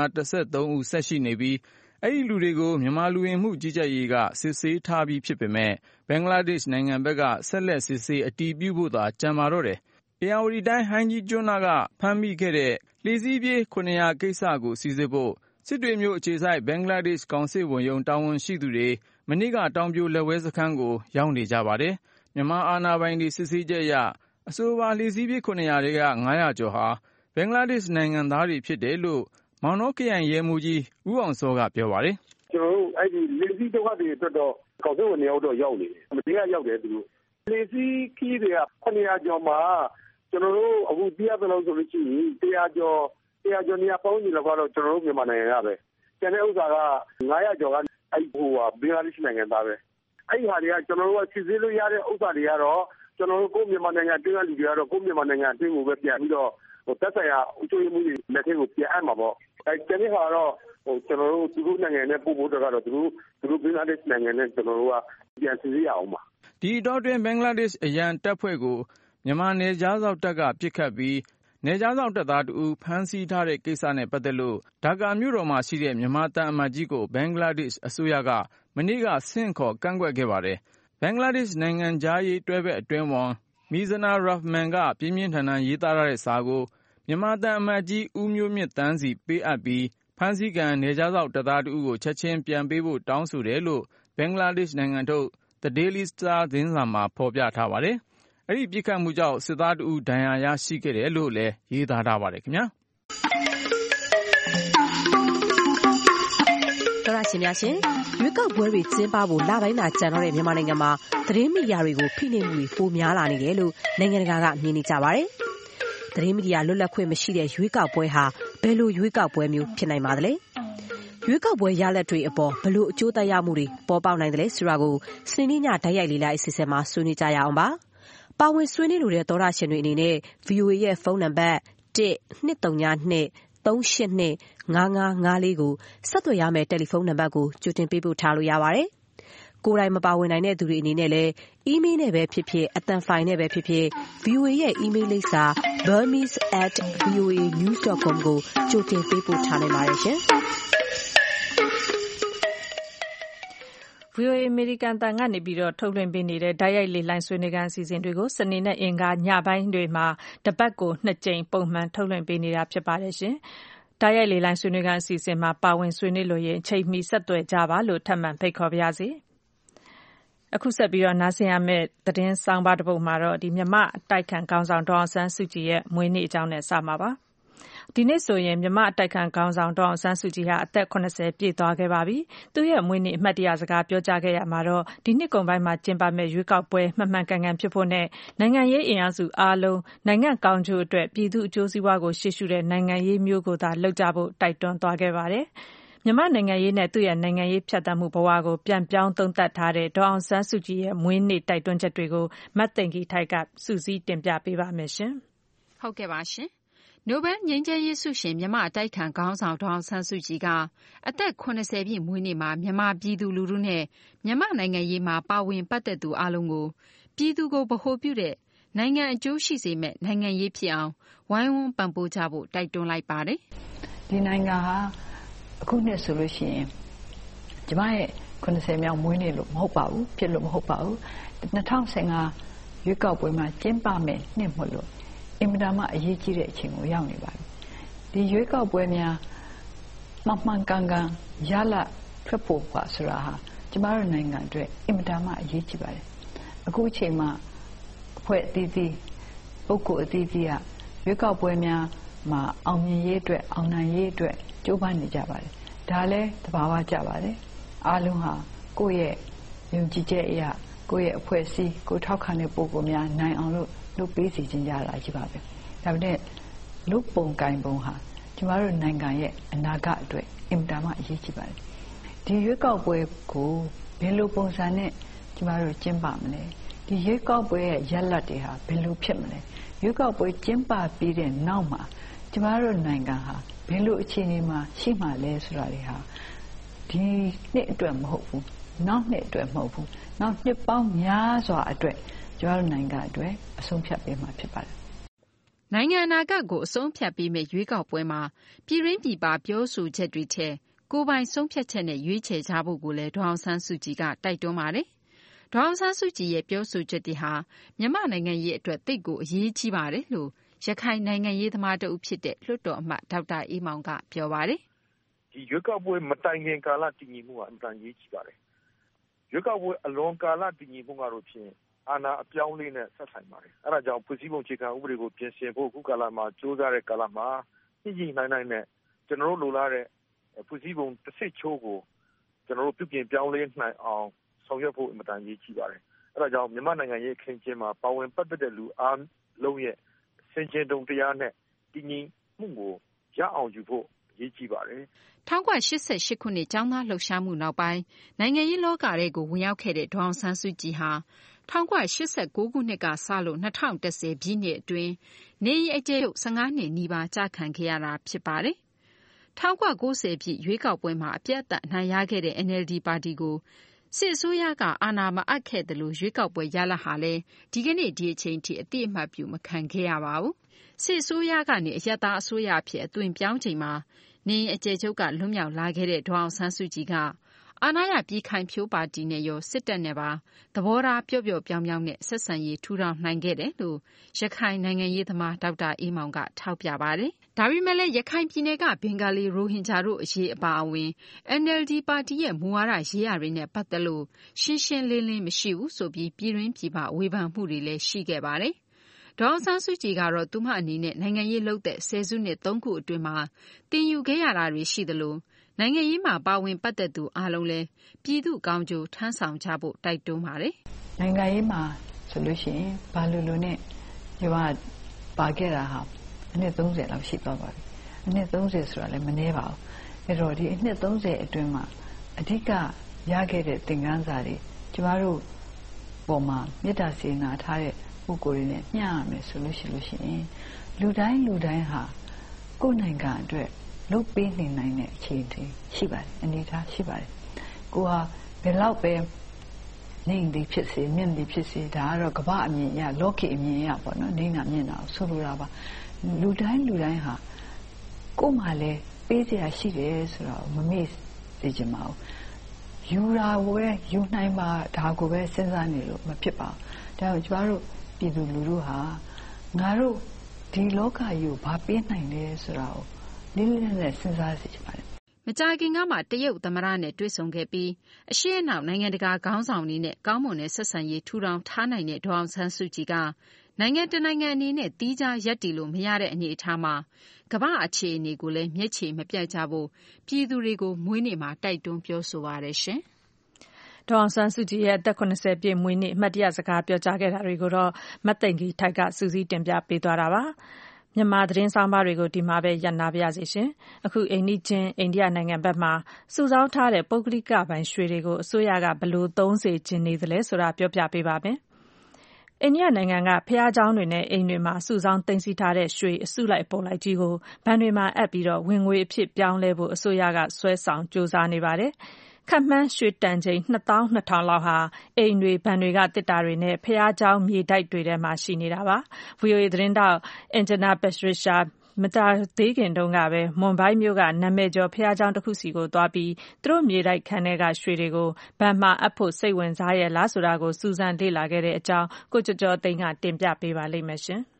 913ဦးဆက်ရှိနေပြီးအဲ့ဒီလူတွေကိုမြန်မာလူဝင်မှုကြီးကြပ်ရေးကစစ်ဆေးထားပြီးဖြစ်ပေမဲ့ဘင်္ဂလားဒေ့ရှ်နိုင်ငံဘက်ကဆက်လက်စစ်ဆေးအတည်ပြုဖို့သာကြံပါတော့တယ်။ဧရာဝတီတိုင်းဟိုင်းကြီးကျွန်းကဖမ်းမိခဲ့တဲ့လှေစီးပြေး900ကိစ္စကိုစီစစ်ဖို့စစ်တွေမျိုးအခြေစိုက်ဘင်္ဂလားဒေ့ရှ်ကောင်စစ်ဝန်ရုံးတာဝန်ရှိသူတွေမနေ့ကတောင်ပြိုလက်ဝဲစခန်းကိုရောက်နေကြပါတယ်။မြန်မာအာဏာပိုင်တွေစစ်ဆေးချက်အရအဆိုပါလှေစီးပြေး900တွေက900ကျော်ဟာဘင်္ဂလားဒေ့ရှ်နိုင်ငံသားတွေဖြစ်တယ်လို့မောင်နှောခရိုင်ရဲမှူးကြီးဦးအောင်စောကပြောပါတယ်။ကျွန်တော်တို့အဲ့ဒီလေစီးဒုက္ခတွေအတွက်တော့ကောင်စစ်ဝန်တွေတော့ရောက်နေတယ်။မတရားရောက်တယ်သူတို့လေစီးခီးတွေက900ကျော်မှာကျွန်တော်တို့အခုသိရသလောက်ဆိုလို့ရှိရင်100ကျော်နေရာပေါင်းနေတော့ကတော့ကျွန်တော်တို့မြန်မာနိုင်ငံကပဲကျန်တဲ့ဥစ္စာက900ကျော်ကအဲ့ဟိုဘင်္ဂလားဒေ့ရှ်နိုင်ငံသားပဲအဲ့ဒီဟာတွေကကျွန်တော်တို့ကစစ်ဆေးလို့ရတဲ့ဥစ္စာတွေကတော့ကျွန်တော်တို့ကိုမြန်မာနိုင်ငံအတွင်းကလူတွေကတော့ကိုမြန်မာနိုင်ငံအတွင်းကိုပဲပြန်ပြီးတော့သက်ဆိုင်ရာအကျိုးမှုတွေလက်ထဲကိုပြန်အပ်မှာပေါ့အဲ့ဒီနေ့ဟာတော့ကျွန်တော်တို့သူတို့နိုင်ငံနဲ့ပို့ဖို့တော့သူတို့ဘင်္ဂလားဒေ့ရှ်နိုင်ငံနဲ့ကျွန်တော်တို့ကပြန်စစ်ဆေးရအောင်ပါဒီတော့တွင်ဘင်္ဂလားဒေ့ရှ်အရန်တပ်ဖွဲ့ကိုမြန်မာနယ်ခြားစောင့်တပ်ကပစ်ခတ်ပြီးနယ်ခြားစောင့်တပ်သားတဦးဖမ်းဆီးထားတဲ့ကိစ္စနဲ့ပတ်သက်လို့ဒါကာမြို့တော်မှာရှိတဲ့မြန်မာတပ်အမတ်ကြီးကိုဘင်္ဂလားဒေ့ရှ်အစိုးရကမနေ့ကဆင့်ခေါ်ကန့်ကွက်ခဲ့ပါတယ်ဘင်္ဂလားဒေ့ရှ်နိုင်ငံသားရေးတွဲဘက်အတွင်းဝန်မီဇနာရာဖ်မန်ကပြင်းပြင်းထန်ထန်ရေးသားထားတဲ့စာကိုမြန်မာတပ်အမတ်ကြီးဦးမျိုးမြင့်တန်းစီပေးအပ်ပြီးဖမ်းဆီးခံနယ်ခြားစောင့်တပ်သားတဦးကိုချက်ချင်းပြန်ပေးဖို့တောင်းဆိုတယ်လို့ဘင်္ဂလားဒေ့ရှ်နိုင်ငံထုတ် The Daily Star သတင်းစာမှာဖော်ပြထားပါတယ်။အဲ့ဒီပြစ်ခတ်မှုကြောင့်စစ်သားတဦးဒဏ်ရာရရှိခဲ့တယ်လို့လည်းရေးသားထားပါတယ်ခင်ဗျာ။တော်ရရှင်များရှင်ရွေးကောက်ပွဲတွေကျင်းပဖို့လပိုင်းသာကျန်တော့တဲ့မြန်မာနိုင်ငံမှာသတင်းမီဒီယာတွေကိုဖိနှိပ်မှုတွေပိုများလာနေတယ်လို့နိုင်ငံတကာကမြင်နေကြပါတယ်။သတင်းမီဒီယာလွတ်လပ်ခွင့်မရှိတဲ့ရွေးကောက်ပွဲဟာဘယ်လိုရွေးကောက်ပွဲမျိုးဖြစ်နိုင်ပါသလဲ။ရွေးကောက်ပွဲရလဒ်တွေအပေါ်ဘယ်လိုအကျိုးသက်ရောက်မှုတွေပေါ်ပေါက်နိုင်သလဲဆိုတာကိုစနေနေ့ညတိုက်ရိုက်လေ့လာအစီအစဉ်မှာဆွေးနွေးကြရအောင်ပါ။ပါဝင်ဆွေးနွေးလိုတဲ့သောတရှင်တွေအနေနဲ့ VOA ရဲ့ဖုန်းနံပါတ် 1-232-382-5554 ကိုဆက်သွယ်ရမယ့်တယ်လီဖုန်းနံပါတ်ကိုကြိုတင်ပေးပို့ထားလို့ရပါတယ်။ကိုယ်တိုင်မပါဝင်နိုင်တဲ့သူတွေအနေနဲ့လည်းအီးမေးလ်နဲ့ပဲဖြစ်ဖြစ်အသံဖိုင်နဲ့ပဲဖြစ်ဖြစ် VOA ရဲ့အီးမေးလ်လိပ်စာ burmese@voanews.com ကိုကြိုတင်ပေးပို့ထားနိုင်ပါတယ်ရှင်။ VOA အမေရိကန်တန်ကနေပြီးတော့ထုတ်လွှင့်ပေးနေတဲ့တိုက်ရိုက်လေလှိုင်းဆွေးနွေးခန်းအစီအစဉ်တွေကိုစနေနဲ့အင်္ဂါညပိုင်းတွေမှာတပတ်ကို2ကြိမ်ပုံမှန်ထုတ်လွှင့်ပေးနေတာဖြစ်ပါတယ်ရှင်။တိုက်ရိုက်လေလှိုင်းဆွေးနွေးခန်းအစီအစဉ်မှာပါဝင်ဆွေးနွေးလို့ရင်ချိန်မီဆက်သွယ်ကြပါလို့ထပ်မံဖိတ်ခေါ်ပါရစေ။အခုဆက်ပြီးတော့နားဆင်ရမယ့်သတင်းဆောင်ပါတစ်ပုဒ်မှာတော့မြန်မာအတိုက်ခံခေါင်းဆောင်ဒေါ်အောင်ဆန်းစုကြည်ရဲ့မွေးနေ့အကြောင်းနဲ့စမှာပါ။ဒီနေ့ဆိုရင်မြန်မာအတိုက်ခံခေါင်းဆောင်ဒေါ်အောင်ဆန်းစုကြည်ဟာအသက်80ပြည့်သွားခဲ့ပါပြီ။သူ့ရဲ့မွေးနေ့အမှတ်တရစကားပြောကြားခဲ့ရမှာတော့ဒီနှစ်ကုန်ပိုင်းမှာကျင်းပမယ့်ရွေးကောက်ပွဲမှန်မှန်ကန်ကန်ဖြစ်ဖို့နဲ့နိုင်ငံရေးအင်အားစုအားလုံးနိုင်ငံကောင်းကျိုးအတွက်ပြည်သူအကျိုးစီးပွားကိုရှေ့ရှုတဲ့နိုင်ငံရေးမျိုးကိုသာလုပ်ကြဖို့တိုက်တွန်းသွားခဲ့ပါတယ်။မြန်မာနိုင်ငံရေးနဲ့သူ့ရဲ့နိုင်ငံရေးဖြတ်သန်းမှုဘဝကိုပြန်ပြောင်းသုံးသပ်ထားတဲ့ဒေါ်အောင်ဆန်းစုကြည်ရဲ့မွေးနေ့တိုက်တွန်းချက်တွေကိုမသိင်္ဂီထိုက်ကစုစည်းတင်ပြပေးပါမယ်ရှင်။ဟုတ်ကဲ့ပါရှင်။နိုဘယ်ငြိမ်းချမ်းရေးဆုရှင်မြန်မာအတိုက်ခံခေါင်းဆောင်ဒေါ်အောင်ဆန်းစုကြည်ကအသက်80ပြည့်မွေးနေ့မှာမြန်မာပြည်သူလူထုနဲ့မြန်မာနိုင်ငံရေးမှာပါဝင်ပတ်သက်သူအလုံးကိုပြည်သူကိုဗဟိုပြုတဲ့နိုင်ငံအကျိုးရှိစေမဲ့နိုင်ငံရေးဖြစ်အောင်ဝိုင်းဝန်းပံ့ပိုးကြဖို့တိုက်တွန်းလိုက်ပါတယ်။ဒီနိုင်ငံဟာအခုနှစ်ဆိုလို့ရှိရင်ကျမရဲ့80မြောက်မွေးနေ့လို့မဟုတ်ပါဘူးဖြစ်လို့မဟုတ်ပါဘူး2015ရွေးကောက်ပွဲမှာကျင်းပမယ်နှစ်မို့လို့အင်မတန်မှအရေးကြီးတဲ့အချိန်ကိုရောက်နေပါပြီဒီရွေးကောက်ပွဲများမှန်ကန်ကန်ရလထွက်ဖို့ပါဆိုတာဟာကျမတို့နိုင်ငံအတွက်အင်မတန်မှအရေးကြီးပါတယ်အခုအချိန်မှာအဖွဲ့အသီးသီးပုဂ္ဂိုလ်အသီးသီးကရွေးကောက်ပွဲများမှာအောင်မြင်ရေးအတွက်အောင်နိုင်ရေးအတွက်ကြိုးပမ်းနေကြပါတယ်ဒါလည်းသဘာဝကျပါတယ်အားလုံးဟာကိုယ့်ရဲ့ယုံကြည်ချက်အရာကိုယ့်ရဲ့အဖွဲ့အစည်းကိုထောက်ခံတဲ့ပုဂ္ဂိုလ်များနိုင်အောင်လို့လုပ်ပေးစီခြင်းကြတာကြီးပါပဲဒါပေမဲ့လူပုံကင်ပုံဟာကျမတို့နိုင်ငံရဲ့အနာဂတ်အတွက်အင်မတန်မှအရေးကြီးပါတယ်ဒီရွေးကောက်ပွဲကိုဘယ်လိုပုံစံနဲ့ကျမတို့ကျင်းပမလဲဒီရွေးကောက်ပွဲရဲ့ရလဒ်တွေဟာဘယ်လိုဖြစ်မလဲရွေးကောက်ပွဲကျင်းပပြီးတဲ့နောက်မှာကျမတို့နိုင်ငံဟာဘယ်လိုအခြေအနေမှာရှိမှလဲဆိုတာတွေဟာဒီနှစ်အတွက်မဟုတ်ဘူးနောက်နှစ်အတွက်မဟုတ်ဘူးနောက်နှစ်ပေါင်းများစွာအတွက်ကျမတို့နိုင်ငံအတွက်အဆုံးဖြတ်ပေးမှာဖြစ်ပါတယ်နိုင်ငံအနာဂတ်ကိုအဆုံးဖြတ်ပေးမယ့်ရွေးကောက်ပွဲမှာပြည်ရင်းပြည်ပပြောဆိုချက်တွေထဲကိုယ်ပိုင်ဆုံးဖြတ်ချက်နဲ့ရွေးချယ်ကြဖို့ကိုလည်းဒေါ်အောင်ဆန်းစုကြည်ကတိုက်တွန်းပါတယ်။ဒေါ်အောင်ဆန်းစုကြည်ရဲ့ပြောဆိုချက်တွေဟာမြန်မာနိုင်ငံရေးအတွက်သိပ်ကိုအရေးကြီးပါတယ်လို့ရခိုင်နိုင်ငံရေးသမားတဦးဖြစ်တဲ့လွှတ်တော်အမတ်ဒေါက်တာအေးမောင်ကပြောပါတယ်။ဒီရွေးကောက်ပွဲမတိုင်ခင်ကာလတည်ငြိမ်မှုကအမှန်ရေးကြီးပါတယ်။ရွေးကောက်ပွဲအလွန်ကာလတည်ငြိမ်မှုကတော့ဖြင့်အာဏာအပြောင်းလဲနဲ့ဆက်ဆိုင်ပါတယ်။အဲဒါကြောင့်ဖွဲ့စည်းပုံအခြေခံဥပဒေကိုပြင်ဆင်ဖို့အခုကာလမှာကြိုးစားတဲ့ကာလမှာညှိညှိနှိုင်းနှိုင်းနဲ့ကျွန်တော်တို့လိုလားတဲ့ဖွဲ့စည်းပုံတစ်စစ်ချိုးကိုကျွန်တော်တို့ပြုပြင်ပြောင်းလဲနိုင်အောင်ဆောင်ရွက်ဖို့အမှန်တန်ရေးကြီးပါတယ်။အဲဒါကြောင့်မြန်မာနိုင်ငံရဲ့အခင်းကျင်းမှာပါဝင်ပတ်သက်တဲ့လူအားလုံးရဲ့စင်ကြင်တုံတရားနဲ့တည်ငြိမ်မှုကိုရအောင်ယူဖို့အရေးကြီးပါတယ်။1988ခုနှစ်ကျောင်းသားလှုပ်ရှားမှုနောက်ပိုင်းနိုင်ငံရေးလောကထဲကိုဝင်ရောက်ခဲ့တဲ့ဒေါ်အောင်ဆန်းစုကြည်ဟာ1989ခုနှစ်ကစလို့2010ပြည့်နှစ်အတွင်းနေအကျယ်ချုပ်15နှစ်နီးပါးကြာခံခဲ့ရတာဖြစ်ပါတယ်။1990ပြည့်ရွေးကောက်ပွဲမှာအပြတ်အသတ်အနိုင်ရခဲ့တဲ့ NLD ပါတီကိုစစ်အစိုးရကအာဏာမအပ်ခဲ့တယ်လို့ရွေးကောက်ပွဲရလဒ်ဟာလည်းဒီကနေ့ဒီအချိန်ထိအတိအမှတ်ပြုမခံခဲ့ရပါဘူး။စစ်အစိုးရကနေအရပ်သားအစိုးရအဖြစ်အသွင်ပြောင်းချိန်မှာနေအကျယ်ချုပ်ကလွတ်မြောက်လာခဲ့တဲ့ဒေါ်အောင်ဆန်းစုကြည်ကအာဏာရပြည်ခိုင်ဖြိုးပါတီနဲ့ရောစစ်တပ်နဲ့ပါသဘောထားပျော့ပျော့ပြောင်းပြောင်းနဲ့ဆက်ဆံရေးထူထောင်နိုင်ခဲ့တယ်လို့ရခိုင်နိုင်ငံရေးသမားဒေါက်တာအေးမောင်ကထောက်ပြပါတယ်။ဒါပေမဲ့လည်းရခိုင်ပြည်နယ်ကဘင်္ဂါလီရိုဟင်ဂျာတို့အရေးအပါအဝင် NLD ပါတီရဲ့မူဝါဒရေးရာတွေနဲ့ပတ်သက်လို့ရှင်းရှင်းလင်းလင်းမရှိဘူးဆိုပြီးပြည်တွင်းပြည်ပဝေဖန်မှုတွေလည်းရှိခဲ့ပါတယ်။ဒေါ်အောင်ဆန်းစုကြည်ကတော့သူမအနေနဲ့နိုင်ငံရေးလုပ်တဲ့ဆယ်စုနှစ်3ခုအတွင်းမှာတင်ယူခဲ့ရတာတွေရှိသလိုနိုင်ငံရေးမှာပါဝင်ပတ်သက်သူအားလုံးလည်းပြည်သူ့ကောင်းကျိုးထမ်းဆောင်ကြဖို့တိုက်တွန်းပါတယ်။နိုင်ငံရေးမှာဆိုလို့ရှိရင်ဘာလို့လို့နဲ့ဒီကပါခဲ့တာဟာအနှစ်30လောက်ရှိသွားပါပြီ။အနှစ်30ဆိုတာလည်းမနည်းပါဘူး။အဲ့တော့ဒီအနှစ်30အတွင်းမှာအဓိကရခဲ့တဲ့သင်ခန်းစာတွေကျမတို့ပေါ်မှာမေတ္တာစေနာထားတဲ့ပုဂ္ဂိုလ်တွေနဲ့မျှရမယ်ဆိုလို့ရှိရင်လူတိုင်းဟာကိုယ်နိုင်ငံအတွက်လုပ်ပေးနိုင်တဲ့အခြေအနေရှိပါတယ်အနေအထားရှိပါတယ်ကိုဟာဘယ်လောက်ပဲနေဒီဖြစ်စေမြင့်ဒီဖြစ်စေဒါကတော့ကမ္ဘာအမြင်အရလောကီအမြင်အရပေါ့နော်နေနာမြင်တာဆိုလိုတာပါလူတိုင်းဟာကိုယ်မှလည်းပေးစရာရှိတယ်ဆိုတော့မမေ့စေချင်ပါဘူးယူတာကိုပဲယူနိုင်ပါဒါကိုပဲစဉ်းစားနေလို့မဖြစ်ပါဘူးဒါကြောင့်ကျမတို့ပြည်သူလူထုဟာငါတို့ဒီလောကကြီးကိုဘာပေးနိုင်လဲဆိုတာကိုလေးလေးနဲ့စဉ်းစားစီချင်ပါတယ်မကြာခင်ကမှတရုတ်သမ္မတနဲ့တွေ့ဆုံခဲ့ပြီးအရှေ့အနောက်နိုင်ငံတကာခေါင်းဆောင်တွေနဲ့ကောင်းမွန်တဲ့ဆက်ဆံရေးထူထောင်ထားနိုင်တဲ့ဒေါ်အောင်ဆန်းစုကြည်ကနိုင်ငံတနိုင်ငံအနေနဲ့တီးခြားရပ်တည်လို့မရတဲ့အနေအထားမှာကမ္ဘာအခြေအနေကိုလည်းမျက်ခြေမပြတ်ကြဖို့ပြည်သူတွေကိုမွေးနေ့မှာတိုက်တွန်းပြောဆိုပါရရှင်ဒေါ်အောင်ဆန်းစုကြည်ရဲ့အသက်80ပြည့်မွေးနေ့အမှတ်တရစကားပြောကြားခဲ့တာတွေကိုတော့မသိင်္ဂီထိုက်ကစူးစီးတင်ပြပေးသွားတာပါမြန်မာသတင်းဆောင်မတွေကိုဒီမှာပဲရပ်နာပါရစေရှင်အခုအိန္ဒိချင်းအိန္ဒိယနိုင်ငံဘက်မှာစုဆောင်းထားတဲ့ပုဂ္ဂလိကပိုင်ရွှေတွေကိုအစိုးရကဘယ်လိုသုံးစေချင်နေသလဲဆိုတာပြောပြပေးပါမယ်အိန္ဒိယနိုင်ငံကဖျားเจ้าတွေနဲ့အိမ်တွေမှာစုဆောင်းသိမ်းဆည်းထားတဲ့ရွှေအစုလိုက်ပုံလိုက်ကြီးကိုဘဏ်တွေမှာအပ်ပြီးတော့ဝင်ငွေအဖြစ်ပြောင်းလဲဖို့အစိုးရကဆွဲဆောင်စ조사နေပါတယ်ခန့်မှန်းရွှေတန်ချိန် 22,000 လောက်ဟာအိမ်တွေဘဏ်တွေကတစ်တာတွေနဲ့ဖျားเจ้าမြေတိုက်တွေထဲမှာရှိနေတာပါ VOA သတင်းတောက်အင်ဂျနာပက်ထရီရှာမကြာသေးခင်တုန်းကပဲမွန်ဘိုင်းမြို့ကနာမည်ကျော်ဘုရားကျောင်းတစ်ခုစီကိုသွားပြီးသူတို့မြေတိုက်ခန်းထဲကရွှေတွေကိုဘဏ်မှာအပ်ဖို့စိတ်ဝင်စားရဲ့လားဆိုတာကိုစူးစမ်းလေ့လာခဲ့တဲ့အကြောင်းကိုကျော်ကျော်သိန်းကတင်ပြပေးပါလိမ့်မယ်ရှင်။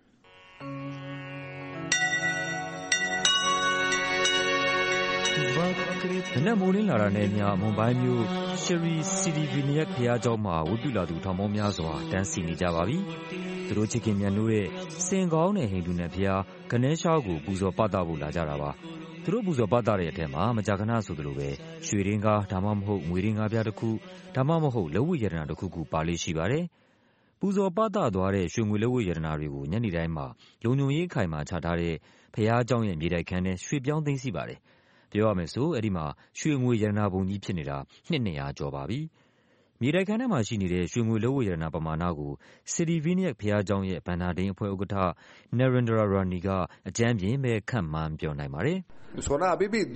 မနက်မိုးလင်းလာတာနဲ့အမျှမွန်ဘိုင်းမြို့ရှရီစီဒီဗီနီယက်ဘုရားကျောင်းမှာဝတ်ပြုလာသူထောင်ပေါင်းများစွာတန်းစီနေကြပါပြီ။သူတို့ချစ်ခင်မြတ်နိုးတဲ့စင်ကောင်းတဲ့ဟိန္ဒူနဲ့ဘုရားဂဏေရှကိုပူဇော်ပသဖို့လာကြတာပါ။သူတို့ပူဇော်ပသတဲ့အထက်မှာမကြာခဏဆိုသလိုပဲရွှေရင်းကားဒါမှမဟုတ်ငွေရင်းကားပြားတစ်ခုဒါမှမဟုတ်လက်ဝတ်ရတနာတစ်ခုခုပါလေးရှိပါတယ်။ပူဇော်ပသသွားတဲ့ရွှေငွေလက်ဝတ်ရတနာတွေကိုညနေတိုင်းမှာလုံခြုံရေးခိုင်မာချထားတဲ့ဘုရားကျောင်းရဲ့မြေတိုက်ခန်းထဲရွှေပြောင်းသိမ်းစီပါတယ်။ပြောရမယ်ဆိုအဲ့ဒီမှာရွှေငွေရတနာပုံကြီးဖြစ်နေတာနှစ်200ကျော်ပါပြီ။မြေတိုက်ခန်းထဲမှာရှိနေတဲ့ရွှေငွေလက်ဝတ်ရတနာပမာဏကိုစီဒီဗီနီယက်ဘုရားကျောင်းရဲ့ဘဏ္ဍာတိန်အဖွဲ့ဥက္ကဋ္ဌ Narendra Rani ကအကြမ်းပြင်းပဲခန့်မှန်းပြောနိုင်ပါတယ်။ सोना अभी भी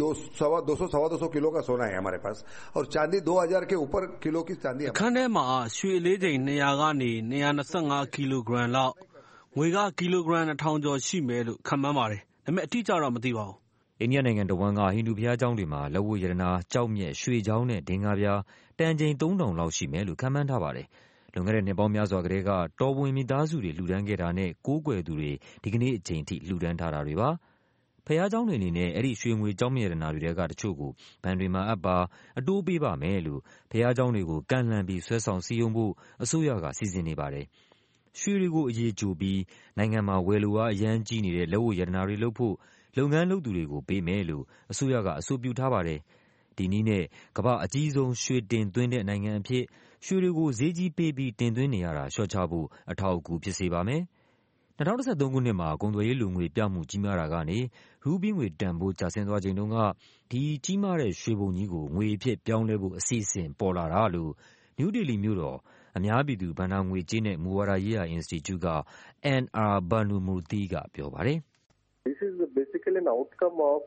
200 किलो का सोना है हमारे पास और चांदी 2000 के ऊपर किलो की चांदी है ခန်းထဲမှာရွှေလေးချိန်200ကနေ225ကီလိုဂရမ်လောက်ငွေကကီလိုဂရမ်2000ကျော်ရှိမယ်လို့ခန့်မှန်းပါတယ်။ဒါပေမဲ့အတိအကျတော့မသိပါဘူး။အိန္ဒိယနိုင်ငံတဝန်းကဟိန္ဒူဘုရားကျောင်းတွေမှာလက်ဝတ်ရတနာကြောက်မြက်ရွှေချောင်းနဲ့ဒင်္ဂါးပြားတန်ချိန်3000လောက်ရှိမယ်လို့ခန့်မှန်းထားပါတယ်။လွန်ခဲ့တဲ့နှစ်ပေါင်းများစွာကတည်းကတော်ဝင်မိသားစုတွေလှူဒန်းခဲ့တာနဲ့ကိုးကွယ်သူတွေဒီကနေ့အချိန်ထိလှူဒန်းထားတာတွေပါ။ဘုရားကျောင်းတွေအနေနဲ့အဲ့ဒီရွှေငွေကြောက်မြက်ရတနာတွေကတချို့ကိုဘဏ်တွေမှာအပ်ပါအတိုးပေးပါမယ်လို့ဘုရားကျောင်းတွေကိုကန့်လန့်ပြီးဆွဲဆောင်စည်းရုံးဖို့အစိုးရကစီစဉ်နေပါတယ်။ရွှေတွေကိုအရေးကြိုပြီးနိုင်ငံမှာဝယ်လိုအားအရန်ကြီးနေတဲ့လက်ဝတ်ရတနာတွေလုပ်ဖို့လုပ်ငန်းလုပ်သူတွေကိုပေးမယ်လို့အစိုးရကအဆိုပြုထားပါတယ်။ဒီနည်းနဲ့ကမ္ဘာအကြီးဆုံးရွှေတင်သွင်းတဲ့နိုင်ငံအဖြစ်ရွှေတွေကိုဈေးကြီးပေးပြီးတင်သွင်းနေရတာလျှော့ချဖို့အထောက်အကူဖြစ်စေပါမယ်။2013ခုနှစ်မှာကုန်သွယ်ရေးလူငွေပြမှုကြီးမားတာကနေရူးဘီငွေတန်ဖိုးကျဆင်းသွားချိန်တုန်းကဒီကြီးမားတဲ့ရွှေပုံကြီးကိုငွေအဖြစ်ပြောင်းလဲဖို့အစီအစဉ်ပေါ်လာတာလို့နယူးဒေလီမြို့တော်အများပြည်သူဘဏ္ဍာငွေကြေးနဲ့မူဝါဒရေးရာအင်စတီကျုက N.R. Banumurthy ကပြောပါတယ်။ This is basically an outcome of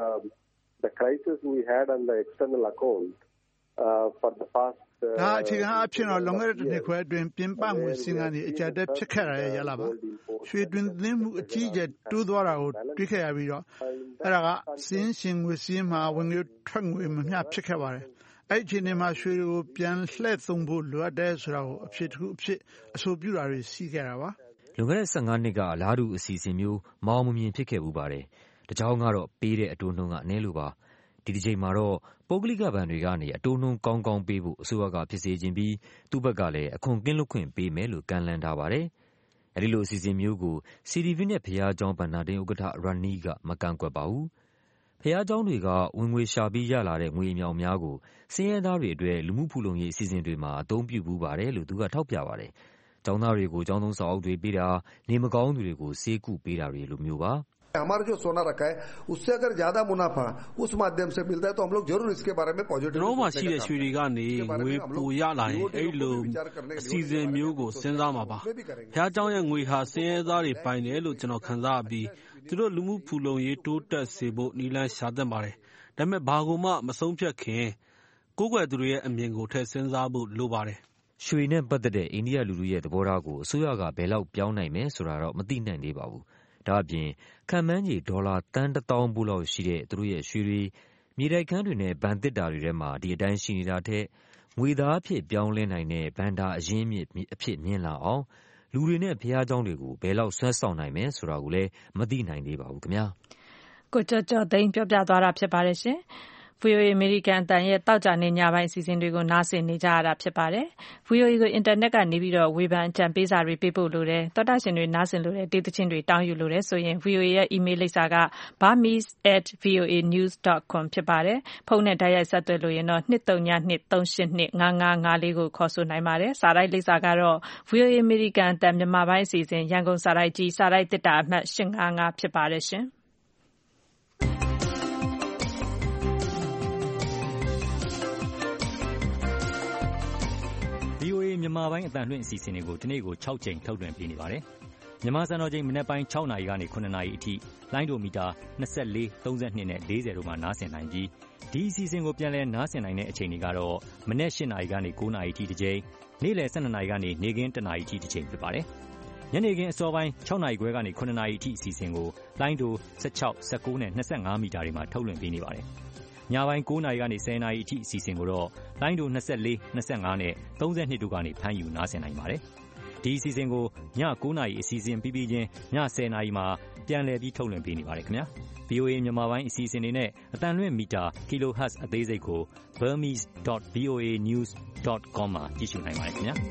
the crisis we had on the external account for the past ဒါအခြေခံအဖြစ်တော့လွန်ခဲ့တဲ့တစ်နှစ်ခွဲအတွင်းပြင်ပငွေစင်ကနေအကြက်တက်ဖြစ်ခဲ့ရရလာပါရွှေတွင်သင်းမှုအကြီးအကျယ်တိုးသွားတာကိုတွေ့ခဲ့ရပြီးတော့အဲ့ဒါကစင်းရှင်ငွေစင်းမှာဝင်ငွေထွက်ငွေမမျှဖြစ်ခဲ့ပါတယ်အဲ့ဒီအချိန်မှာရွှေကိုပြန်လှည့်သုံးဖို့လိုအပ်တယ်ဆိုတာကိုအဖြစ်တစ်ခုအဖြစ်အဆိုပြုတာတွေရှိခဲ့တာပါလွန်ခဲ့တဲ့15နှစ်ကအလားတူအစီအစဉ်မျိုးမအောင်မမြင်ဖြစ်ခဲ့ဘူးပါတယ်တကြောင်ကတော့ပေးတဲ့အတိုးနှုန်းကအနည်းလို့ပါဒီတစ်ချိန်မှာတော့ပုဂ္ဂလိကဘဏ်တွေကနေအတိုးနှုန်းကောင်းကောင်းပေးဖို့အစိုးရကဖြစ်စေခြင်းပြီးသူ့ဘက်ကလည်းအခွန်ကင်းလွတ်ခွင့်ပေးမယ်လို့ကမ်းလှမ်းထားပါတယ်။အဲဒီလိုအစီအစဉ်မျိုးကိုစီဒီဗီနဲ့ဘုရားကျောင်းဘဏ္ဍာတိန်ဥက္ကဋ္ဌရနီကမကန့်ကွက်ပါဘူး။ဘုရားကျောင်းတွေကဝင်ငွေရှာပြီးရလာတဲ့ငွေအမြောက်များကိုဆင်းရဲသားတွေအတွက်လူမှုဖူလုံရေးအစီအစဉ်တွေမှာအသုံးပြုဘူးပါတယ်လို့သူကထောက်ပြပါတယ်။ကျောင်းသားတွေကိုကျောင်းသုံးစာအုပ်တွေပေးတာနေမကောင်းသူတွေကိုဆေးကုပေးတာတွေလိုမျိုးပါ हमारा जो सोना रखा है उससे अगर ज्यादा मुनाफा उस माध्यम से मिलता है तो हम लोग जरूर इसके बारे में पॉजिटिव ကျွန်တော်မှရှိတဲ့ရွှေတွေကနေငွေပိုရလာရင်အဲ့လိုအစီအစဉ်မျိုးကိုစဉ်းစားမှာပါဘုရားကျောင်းရဲ့ငွေဟာဆင်းရဲသားတွေပိုင်တယ်လို့ကျွန်တော်ခံစားပြီးသူတို့လူမှုဖူလုံရေးတိုးတက်စေဖို့နည်းလမ်းရှာသင့်ပါတယ်ဒါပေမဲ့ဘာကိုမှမဆုံးဖြတ်ခင်ကိုယ်ွယ်သူတွေရဲ့အမြင်ကိုထည့်စဉ်းစားဖို့လိုပါတယ်ရွှေနဲ့ပတ်သက်တဲ့အိန္ဒိယလူထုရဲ့သဘောထားကိုအစိုးရကဘယ်လောက်ပြောင်းနိုင်မယ်ဆိုတာတော့မသိနိုင်သေးပါဘူးဒါအပြင်ခံမှန်းကြီးဒေါ်လာတန်း1000ဘူးလောက်ရှိတဲ့သူတို့ရဲ့ရွှေတွေမြေတိုက်ခန်းတွေနဲ့ဗန်တစ်တာတွေထဲမှာဒီအတိုင်းရှိနေတာထက်ငွေသားအဖြစ်ပြောင်းလဲနိုင်တဲ့ဗန်ဒါအရင်းမြစ်အဖြစ်မြင်လာအောင်လူတွေနဲ့ဘုရားကျောင်းတွေကိုဘယ်လောက်ဆွဲဆောင်နိုင်မယ်ဆိုတာကိုလည်းမသိနိုင်သေးပါဘူးခင်ဗျာကိုကျော်ကျော်သိန်းပြောပြသွားတာဖြစ်ပါတယ်ရှင်VOA အမေရိကန်အသံရဲ့တောက်ကြနေညပိုင်းအစီအစဉ်တွေကိုနားဆင်နေကြရတာဖြစ်ပါတယ်။ VOA ကိုအင်တာနက်ကနေပြီးတော့ဝေဖန်အကြံပေးစာတွေပေးပို့လို့တယ်။သောတာရှင်တွေနားဆင်လို့တဲ့ဒေသချင်းတွေတောင်းယူလို့တယ်ဆိုရင် VOA ရဲ့ email လိပ်စာက burmese@voanews.com ဖြစ်ပါတယ်။ဖုန်းနဲ့တိုက်ရိုက်ဆက်သွယ်လို့ရင်တော့23923825554ကိုခေါ်ဆိုနိုင်ပါတယ်။စာရိုက်လိပ်စာကတော့ VOA အမေရိကန်အသံမြန်မာပိုင်းအစီအစဉ်ရန်ကုန်စာရိုက်ကြီးစာရိုက်တစ်တာအမှတ်855ဖြစ်ပါတယ်ရှင်။ VOA မြန်မာပိုင်းအသံလွှင့်အစီအစဉ်တွေကိုဒီနေ့ကို6ချိန်ထုတ်လွှင့်ပေးနေပါတယ်။မြန်မာစံတော်ချိန်မနက်ပိုင်း6နာရီကနေ9နာရီအထိလိုင်းဒိုမီတာ24 32နဲ့40တို့မှာနားဆင်နိုင်ပြီးဒီအစီအစဉ်ကိုပြန်လည်နားဆင်နိုင်တဲ့အချိန်တွေကတော့မနက်8နာရီကနေ9နာရီအထိတစ်ချိန်နေ့လယ်12နာရီကနေနေ့ခင်း1နာရီအထိတစ်ချိန်ဖြစ်ပါတယ်။ညနေခင်းအစောပိုင်း6နာရီခွဲကနေ9နာရီအထိအစီအစဉ်ကိုလိုင်းတို16 19နဲ့25မီတာတွေမှာထုတ်လွှင့်ပေးနေပါတယ်ညပိုင်း9နာရီကနေ10နာရီအထိအစီအစဉ်ကိုတော့လိုင်းတို24 25နဲ့32တို့ကနေဖမ်းယူနားဆင်နိုင်ပါတယ်ဒီအစီအစဉ်ကိုည9နာရီအစီအစဉ်ပြီးချင်းည10နာရီမှာပြန်လည်ပြီးထုတ်လွှင့်ပေးနေပါတယ်ခင်ဗျာ VOA မြန်မာပိုင်းအစီအစဉ်တွေနဲ့အတန်လွင့်မီတာ kilohertz အသေးစိတ်ကို burmese.voanews.com မှာကြည့်ရှုနိုင်ပါတယ်ခင်ဗျာ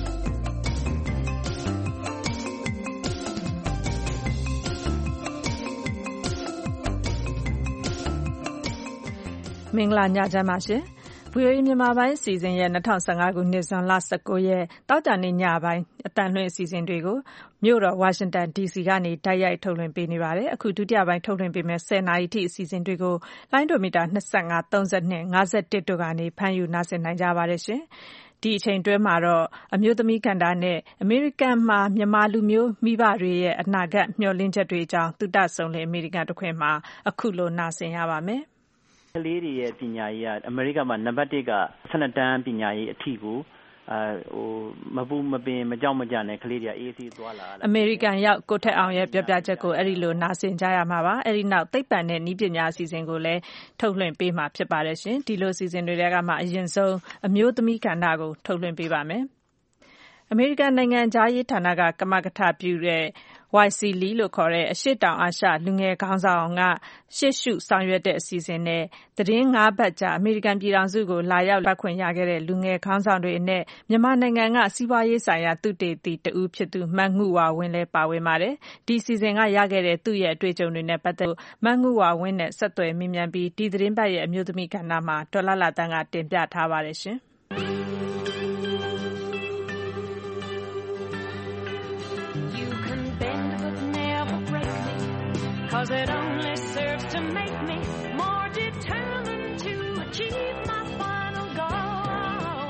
မင်္ဂလာညချမ်းပါရှင် VOA မြန်မာပိုင်းအစီအစဉ်ရဲ့2015ခုနှစ်ဇွန်လ19ရက်တောက်ကြနေ့ညပိုင်းအတန်လွှင့်အစီအစဉ်တွေကိုမြို့တော်ဝါရှင်တန် DC ကနေတိုက်ရိုက်ထုတ်လွှင့်ပေးနေပါတယ်အခုဒုတိယပိုင်းထုတ်လွှင့်ပေးမယ့်10နာရီထိအစီအစဉ်တွေကိုလိုင်းဒိုမီတာ25 32 51တို့ကနေဖမ်းယူနားဆင်နိုင်ကြပါတယ်ရှင်ဒီအချိန်တွဲမှာတော့အမျိုးသမီးကဏ္ဍနဲ့အမေရိကန်မှာမြန်မာလူမျိုးမိဘတွေရဲ့အနာဂတ်မျှော်လင့်ချက်တွေအကြောင်းသုတဆုံလင်အမေရိကန်တခွင်မှာအခုလိုနားဆင်ရပါမယ်ကလေးတွေရဲ့ပညာရေးကအမေရိကန်မှာနံပါတ်1က12တန်းပညာရေးအထိကိုမပူမပင်မကြောက်မကြနဲ့ကလေးတွေကအေးဆေးသွားလာအမေရိကန်ရောက်ကိုထက်အောင်ရဲ့ပြောပြချက်ကိုအဲ့ဒီလိုနားဆင်ကြရမှာပါအဲ့ဒီနောက်သိပ္ပံနဲ့နည်းပညာအစီအစဉ်ကိုလည်းထုတ်လွှင့်ပေးမှာဖြစ်ပါတယ်ရှင်ဒီလိုအစီအစဉ်တွေကမှအရင်ဆုံးအမျိုးသမီးကဏ္ဍကိုထုတ်လွှင့်ပေးပါမယ်အမေရိကန်နိုင်ငံသားရေးဌာနကကမကထပြုတဲ့ YC Lee လို့ခေါ်တဲ့အရှေ့တောင်အာရှလူငယ်ခေါင်းဆောင်ကရှေ့ရှုဆောင်ရွက်တဲ့အစီအစဉ်နဲ့သတင်း9ပတ်ကြာအမေရိကန်ပြည်ထောင်စုကိုလာရောက်လက်ခွင့်ရခဲ့တဲ့လူငယ်ခေါင်းဆောင်တွေအနက်မြန်မာနိုင်ငံကစီးပွားရေးဆိုင်ရာသုတေသီတဦးဖြစ်သူမတ်ငုဝါဝင်းလည်းပါဝင်ပါတယ်ဒီအစီအစဉ်ကရခဲ့တဲ့သူ့ရဲ့အတွေ့အကြုံတွေနဲ့ပတ်သက်လို့မတ်ငုဝါဝင်းနဲ့ဆက်သွယ်မေးမြန်းပြီးဒီသတင်းပတ်ရဲ့အမျိုးသမီးကဏ္ဍမှာဒေါ်လာတန်းကတင်ပြထားပါတယ်ရှင်Cause it only serves to make me more determined to achieve my final goal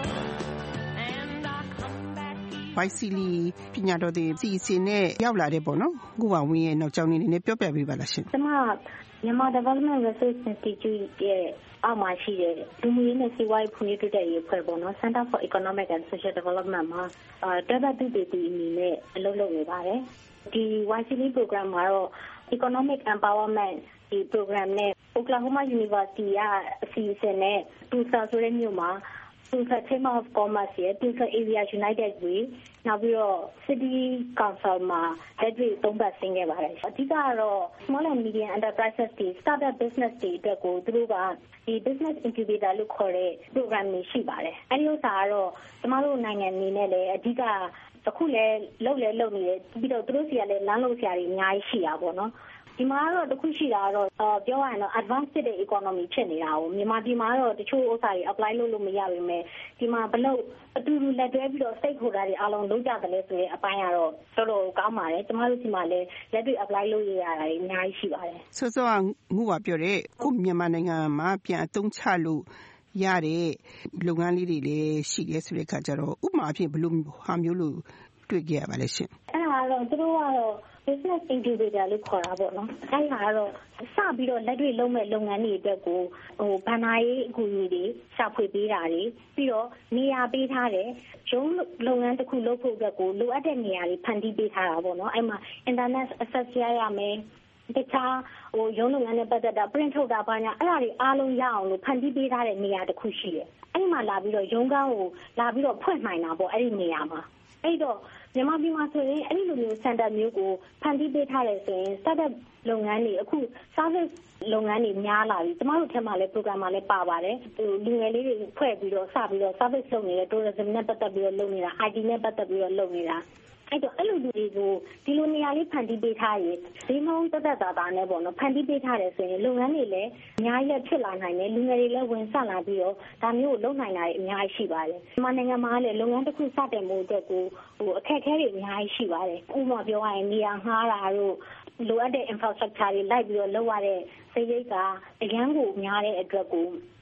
and I come back YCLE ပညာတော်တွေစီစဉ်နဲ့ရောက်လာတဲ့ပေါ့နော်ခုပါဝင်းရဲ့နောက်ကြောင်းလေးနဲ့ပြောပြပေးပါလားရှင်ကျွန်မမြန်မာ Development Research Institute ရဲ့အောက်မှာရှိတဲ့လူမှုရေးနဲ့စီးပွားရေးဖွံ့ဖြိုးတိုးတက်ရေးအဖွဲ့ပေါ့နော် Center for Economic and Social Development မှာတွဲဘက်သုတေသီအနေနဲ့အလုပ်လုပ်နေပါတယ်ဒီ YCLE program မှာတော့Economic Empowerment ဒီ program နဲ့ Oklahoma University ကအစီအစဉ်နဲ့ Tulsa ဆိုတဲ့မြို့မှာ Tulsa Chamber of Commerce ရဲ့ Tulsa Area United Way နောက်ပြီးတော့ City Council မှာလက်တွေ့3ပတ်ဆင်းခဲ့ပါတယ်အဓိကကတော့ Small and Medium Enterprises တွေ Startup Business တွေအတွက်ကိုသူတို့ကဒီ Business Incubator လို့ခေါ်တဲ့ program တွေရှိပါတယ်အဲဒီဥစ္စာကတော့ကျမတို့နိုင်ငံအနေနဲ့လည်းအဓိကအခုလည်းလုပ်နေတယ်ပြီးတော့သူတို့စီကလည်းလမ်းလို့ဆရာတွေအများကြီးရှိတာပေါ့နော်ဒီမှာတော့တခုရှိတာကတော့ပြောရရင်တော့ advanced ဖြစ်တဲ့ economy ဖြစ်နေတာကိုမြန်မာပြည်မှာတော့တချို့ဥစ္စာတွေ apply လုပ်လို့မရပါဘူးမယ်ဒီမှာဘလို့အတူတူလက်တွဲပြီးတော့ stakeholder တွေအားလုံးလုပ်ကြတယ်လဲဆိုတဲ့အပိုင်းကတော့တော်တော်ကောင်းပါတယ်ကျမတို့ဒီမှာလည်းလက်တွေ့ apply လုပ်ရတာတွေအများကြီးရှိပါတယ်ဆိုတော့ငုပါပြောတဲ့ခုမြန်မာနိုင်ငံမှာပြန်အသုံးချလို့ရတဲ့လုပ်ငန်းလေးတွေလည်းရှိတယ်ဆိုတဲ့အခါကျတော့ဥပမာအဖြစ်ဘယ်လိုဟာမျိုးလို့တွေ့ကြရပါလဲရှင်အဲ့ဒါတော့သူတို့ကတော့ business incubator လို့ခေါ်တာပေါ့နော်အဲ့ဒါကတော့စပြီးတော့လက်တွေ့လုပ်မဲ့လုပ်ငန်းတွေအတွက်ကိုဘဏ္ဍာရေးအကူအညီတွေရှာဖွေပေးတာတွေပြီးတော့နေရာပေးထားတယ်ရုံးလုပ်ငန်းတစ်ခုလုပ်ဖို့အတွက်ကိုလိုအပ်တဲ့နေရာတွေဖန်တီးပေးထားတာပေါ့နော်အဲ့မှာ internet access ရမယ်တခြားရုံးလုပ်ငန်းနဲ့ပတ်သက်တာ print ထုတ်တာပါညာအဲ့ဒါတွေအားလုံးရအောင်လို့ဖန်တီးပေးထားတဲ့နေရာတစ်ခုရှိတယ်အဲ့မှာလာပြီးတော့ရုံးကောင်းကိုလာပြီးတော့ဖွင့်နိုင်တာပေါ့အဲ့ဒီနေရာမှာအဲ့တော့မြန်မာပြည်မှာဆိုရင်အဲ့ဒီလိုမျိုး center မျိုးကိုဖန်တီးပေးထားတယ်ဆိုရင် startup လုပ်ငန်းတွေအခု service လုပ်ငန်းတွေများလာပြီကျမတို့ထဲမှာလည်း program မှာလည်းပါပါတယ်လူငယ်လေးတွေဖွဲ့ပြီးတော့စပြီးတော့ service လုပ်နေတဲ့ tourism နဲ့ပတ်သက်ပြီးတော့လုပ်နေတာ IT နဲ့ပတ်သက်ပြီးတော့လုပ်နေတာအဲ့တော့အဲ့လိုလူတွေကိုဒီလိုနေရာလေးဖန်တီးပေးထားရင်ဒီနှုန်းတက်တာနဲ့ပေါ့နော်ဖန်တီးပေးထားတယ်ဆိုရင်လုပ်ငန်းတွေလည်းအများကြီးဖြစ်လာနိုင်တယ်လူငယ်တွေလည်းဝင်ဆက်လာပြီးတော့ဒါမျိုးကိုလုပ်နိုင်တာအများကြီးရှိပါတယ်မြန်မာနိုင်ငံမှာလည်းလုပ်ငန်းတစ်ခုစတင်မှုအတွက်ကိုအခက်အခဲတွေအများကြီးရှိပါတယ်ဥပမာပြောရရင်နေရာငှားတာတို့လိုအပ်တဲ့ infrastructure တွေလိုက်ပြီးတော့လုပ်ရတဲ့စရိတ်ကအရန်ကိုများတဲ့အတွက်ကို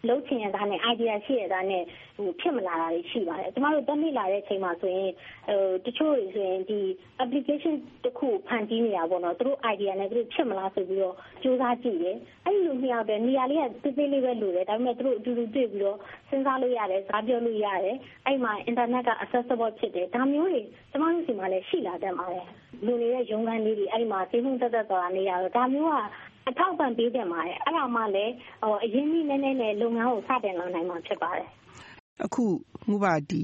လုပ်ချင်ရတာနဲ့ idea ရှိရတာနဲ့ဖြစ်မလာတာတွေရှိပါတယ်ကျမတို့တက်မိလာတဲ့အချိန်မှာဆိုရင်တချို့တွေဆိုရင်ဒီ application တစ်ခုဖန်တီးနေတာပေါ့နော်သူတို့ idea နဲ့သူတို့ဖြစ်မလားဆိုပြီးတော့စူးစမ်းကြည့်တယ်အဲ့လိုနှစ်ယောက်တည်းနေရာလေးကသေးသေးလေးပဲလိုတယ်ဒါပေမဲ့သူတို့အတူတူတွေ့ပြီးတော့စဉ်းစားလို့ရတယ်စကားပြောလို့ရတယ်အဲ့မှာ internet က accessible ဖြစ်တယ်ဒါမျိုးတွေကျမတို့စီမှာလည်းရှိလာတတ်ပါတယ်လူနေတဲ့ရုံးခန်းလေးတွေအဲ့ဒီမှာသိမှုတက်သွားနေရတော့ဒါမျိုးကအထောက်ပံ့ပေးတယ်မှာလေအဲ့ဒါမှလည်းအရင်နည်းနည်းနဲ့လုပ်ငန်းကိုစတင်လာနိုင်မှာဖြစ်ပါတယ်အခုမှုပါဒီ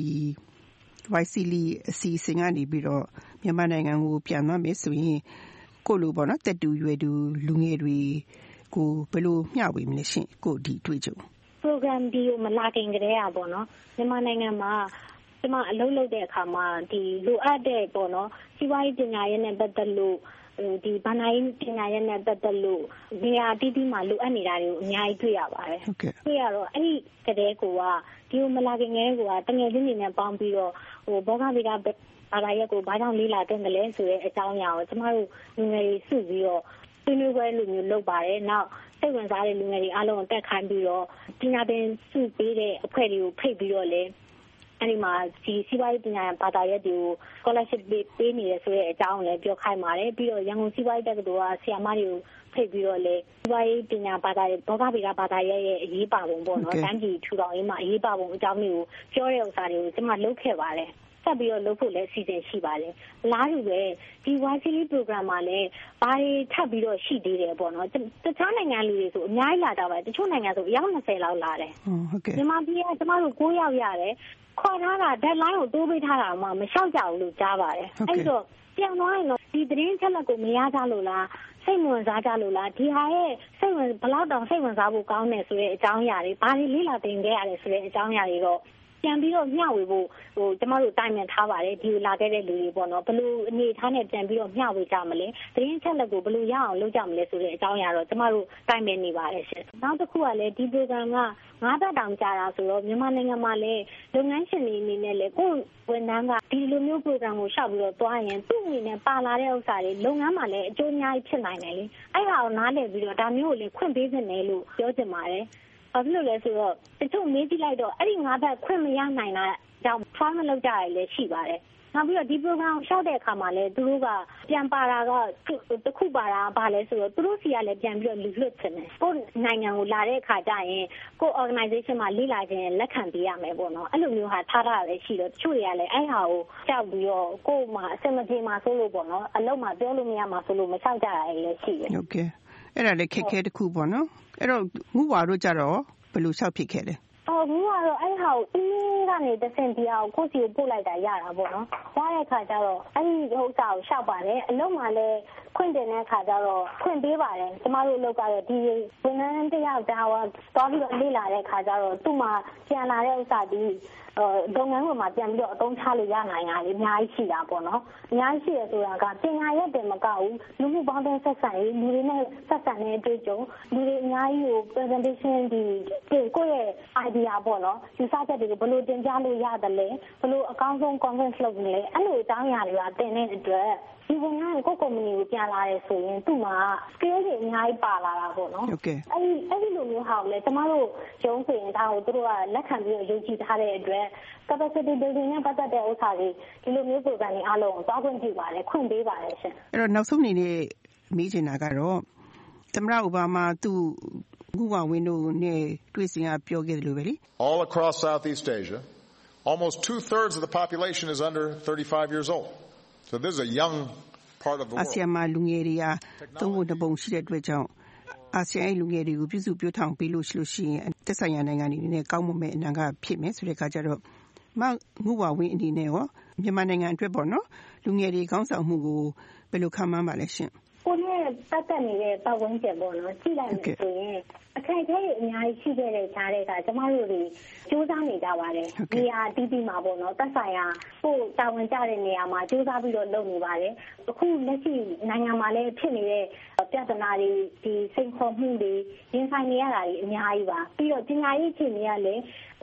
YCLI အစီအစဉ်ကနေပြီးတော့မြန်မာနိုင်ငံကိုပြန်သွားမယ်ဆိုရင်ကိုလိုပေါ့နော်တက်တူရွယ်တူလူငယ်တွေကိုဘယ်လိုမျှဝေမလဲရှင်ကိုဒီတွေ့ကြုံ program ဒီကိုမလာခင်ကတည်းကပေါ့နော်မြန်မာနိုင်ငံမှာကျမအလုပ်လုပ်တဲ့အခါမှာဒီလိုအပ်တဲ့ပေါ့နော်စီးပွားရေးပညာရေးနဲ့ပတ်သက်လို့ဒီဘာသာရေးပညာရေးနဲ့ပတ်သက်လို့နေရာတီးတီးမှာလိုအပ်နေတာတွေကိုအများကြီးတွေ့ရပါတယ်။တွေ့ရတော့အဲ့ဒီကတည်းကဒီကိုမလာခင်ကတည်းကတငယ်ချင်းတွေနဲ့ပေါင်းပြီးတော့ဘောဂဗေဒဘာသာရပ်ကိုဘာကြောင့်လေးလာတဲ့လဲဆိုတဲ့အကြောင်းအရာကိုကျမတို့လူငယ်တွေစုပြီးတော့ဆွေးနွေးပွဲလိုမျိုးလုပ်ပါတယ်။နောက်စိတ်ဝင်စားတဲ့လူငယ်တွေအားလုံးတက်ခိုင်းပြီးတော့ပညာသင်စုပေးတဲ့အဖွဲ့တွေကိုဖိတ်ပြီးတော့လေအဲ့ဒီမှာဒီစီးပွားရေးပညာဘာသာရပ်တွေကို scholarship ပေးနေရဆိုတဲ့အကြောင်းလည်းပြောခိုင်းပါတယ်ပြီးတော့ရန်ကုန်စီးပွားရေးတက္ကသိုလ်ကဆရာမတွေကိုဖိတ်ပြီးတော့လေစီးပွားရေးပညာဘာသာရပ်ဘောဂဗေဒဘာသာရပ်ရဲ့အရေးပါပုံပေါ့နော်တန်းကြီးထူထောင်ရေးမှာအရေးပါပုံအကြောင်းမျိုးကိုပြောတဲ့ဥစ္စာတွေကိုကျွန်မလုပ်ခဲ့ပါတယ်ဆက်ပြီးတော့လုပ်ဖို့လည်းအစီအစဉ်ရှိပါတယ်အလားတူပဲဒီ YCLI program မှာလည်းဘာတွေထပ်ပြီးတော့ရှိသေးတယ်ပေါ့နော်တခြားနိုင်ငံလူတွေဆိုအများကြီးလာတာပဲတချို့နိုင်ငံဆိုအယောက်20လောက်လာတယ်ဟုတ်ကဲ့မြန်မာပြည်ကကျမတို့9ယောက်ရတယ်ခေါ်ထားတာ deadline ကိုတိုးပေးထားတာမှမလျှောက်ကြဘူးလို့ကြားပါတယ်အဲ့တော့ပြန်သွားရင်တော့ဒီသတင်းချက်လက်ကိုမရကြလို့လားစိတ်ဝင်စားကြလို့လားဒီဟာရဲ့စိတ်ဝင်ဘလောက်တောင်စိတ်ဝင်စားဖို့ကောင်းတယ်ဆိုတဲ့အကြောင်းအရာတွေဘာတွေလေ့လာသင်ခဲ့ရတယ်ဆိုတဲ့အကြောင်းအရာတွေတော့ပြန်ပြီးတော့မျှဝေဖို့ကျမတို့တိုင်ပင်ထားပါတယ်ဒီလာခဲ့တဲ့လူတွေပေါ့နော်ဘယ်လိုအနေထားနဲ့ပြန်ပြီးတော့မျှဝေကြမလဲသတင်းချက်လက်ကိုဘယ်လိုရအောင်လုပ်ကြမလဲဆိုတဲ့အကြောင်းအရာတော့ကျမတို့တိုင်ပင်နေပါတယ်ရှင်နောက်တစ်ခုကလည်းဒီ program က9သက်တောင်ကြာတာဆိုတော့မြန်မာနိုင်ငံမှာလည်းလုပ်ငန်းရှင်တွေအနေနဲ့လည်းကိုယ်ဝန်ထမ်းကဒီလိုမျိုး program ကိုရှောက်ပြီးတော့တွားရင်သူ့အနေနဲ့ပါလာတဲ့ဥစ္စာတွေလုပ်ငန်းမှာလည်းအကျိုးအများကြီးဖြစ်နိုင်တယ်လေအဲ့ဒါကိုနားလည်ပြီးတော့ဒါမျိုးကိုလည်းခွင့်ပေးနေတယ်လို့ပြောချင်ပါတယ်ဘာဖြစ်လို့လဲဆိုတော့တချို့မေးကြည့်လိုက်တော့အဲ့ဒီ9ဘက်ခွင့်မရနိုင်တာကြောင့် trial မလုပ်ကြရလည်းရှိပါတယ်နောက်ပြီးတော့ဒီ program ကိုရှောက်တဲ့အခါမှာလည်းသူတို့ကပြန်ပါတာကတစ်ခုပါတာဘာလဲဆိုတော့သူတို့စီကလည်းပြန်ပြီးတော့လူလွတ်ချင်တယ်ကိုယ်နိုင်ငံကိုလာတဲ့အခါကျရင်ကိုယ် organization မှာလေ့လာခြင်းလက်ခံပေးရမယ်ပေါ့နော်အဲ့လိုမျိုးဟာထားတာလည်းရှိတော့တချို့တွေကလည်းအဲ့ဟာကိုကြောက်ပြီးတော့ကိုယ်မှာအစမပြေမှာဆိုလို့ပေါ့နော်အလုံးမှာပြောလို့မရမှာဆိုလို့မလျှောက်ကြရလည်းရှိတယ်ဟုတ်ကဲ့အဲ့ဒါလည်းခက်ခဲတစ်ခုပေါ့နော်အဲ့တော့ငူဝါတို့ကြတော့ဘယ်လိုလျှောက်ဖြစ်ခဲ့လဲငူကတော့အဲ့ဟာကိုအင်းကနေတဆင့်ဒီဟာကိုကိုစီကိုပို့လိုက်တာရတာပေါ့နော်ရတဲ့ခါကျတော့အဲ့ဒီဥစ္စာကိုရှောက်ပါတယ်အလုံးမှာလည်းခွင့်တင်တဲ့ခါကျတော့ခွင့်ပေးပါတယ်ကျမတို့အလုပ်ကတော့ဒီဝန်ထမ်းတယောက်ဒါဟောသွားပြီးတော့လေ့လာတဲ့ခါကျတော့သူ့မှာပြန်လာတဲ့ဥစ္စာဒီလုပ်ငန်းမှာပြန်ပြီးတော့အသုံးချလို့ရနိုင်တာလေအများကြီးရှိတာပေါ့နော်အများကြီးရှိရဆိုတာကပညာရပ်တယ်မကဘူးလူမှုပေါင်းတဲ့ဆက်ဆံရေးလူတွေနဲ့ဆက်ဆံတဲ့အတွေ့အကြုံလူတွေအများကြီးကို presentation ဒီကိုယ့်ရဲ့ idea ပေါ့နော်ယူဆချက်တွေကိုဘယ်လိုတင်ပြလို့ရတယ်လဲဘယ်လိုအကောင်းဆုံး convince လုပ်မလဲအဲ့လိုအကြောင်းအရာတွေကတင်တဲ့အတွက်ဒီဝန်ထမ်းကိုကုမ္ပဏီကိုပြန်လာတယ်ဆိုရင်သူ့မှာ skill တွေအများကြီးပါလာတာပေါ့နော်ဟုတ်ကဲ့အဲ့ဒီလိုမျိုးဟာကိုလည်းကျမတို့ရုံးဆိုရင်ဒါကိုတို့ကလက်ခံပြီးယုံကြည်ထားတဲ့အတွက် capacity building နဲ့ပတ်သက်တဲ့ဥစ္စာတွေဒီလိုမျိုး program တွေအားလုံးကိုသွားခွင့်ပြုပါတယ်ခွင့်ပေးပါတယ်ရှင်အဲ့တော့နောက်ဆုံးအနေနဲ့မေးချင်တာကတော့သမ္မတအိုဘားမားသူ့ငူဝါဝင်းတို့နဲ့တွေ့စဉ်ကပြောခဲ့တယ်လို့ပဲလေ All across Southeast Asia almost 2/3 of the population is under 35 years old so this is a young part of the world အာဆီယံမှာလူငယ်တွေကသုံးဖို့တပုံရှိတဲ့အတွက်ကြောင့်အာဆီယံလူငယ်တွေကိုပြုစုပြောထောင်ပေးလို့ရှိရင်သက်ဆိုင်ရာနိုင်ငံတွေနဲ့ကောင်းမွန်မဲ့အနာဂတ်ဖြစ်မယ်ဆိုတဲ့အခါကျတော့ငူဝါဝင်းအနေနဲ့ရောမြန်မာနိုင်ငံအတွက်ပေါ့နော်လူငယ်တွေခေါင်းဆောင်မှုကိုဘယ်လိုခံမှန်းပါလဲရှင်ကိုနဲ့ပတ်သက်နေတဲ့ပတ်ဝန်းကျင်ပေါ့နော်ကြည့်လိုက်မယ်ဆိုရင်အခက်အခဲတွေအများကြီးရှိခဲ့တဲ့ကြားတဲ့ကကျမတို့တွေစူးစမ်းနေကြပါတယ်နေရာတီးတီးမှာပေါ့နော်သက်ဆိုင်ရာကိုတာဝန်ကျတဲ့နေရာမှာစူးစမ်းပြီးတော့လုပ်နေပါတယ်အခုလက်ရှိနိုင်ငံမှာလည်းဖြစ်နေတဲ့ပြဿနာတွေဒီစိန်ခေါ်မှုတွေရင်ဆိုင်နေရတာတွေအများကြီးပါပြီးတော့ပညာရေးအခြေအနေကလည်း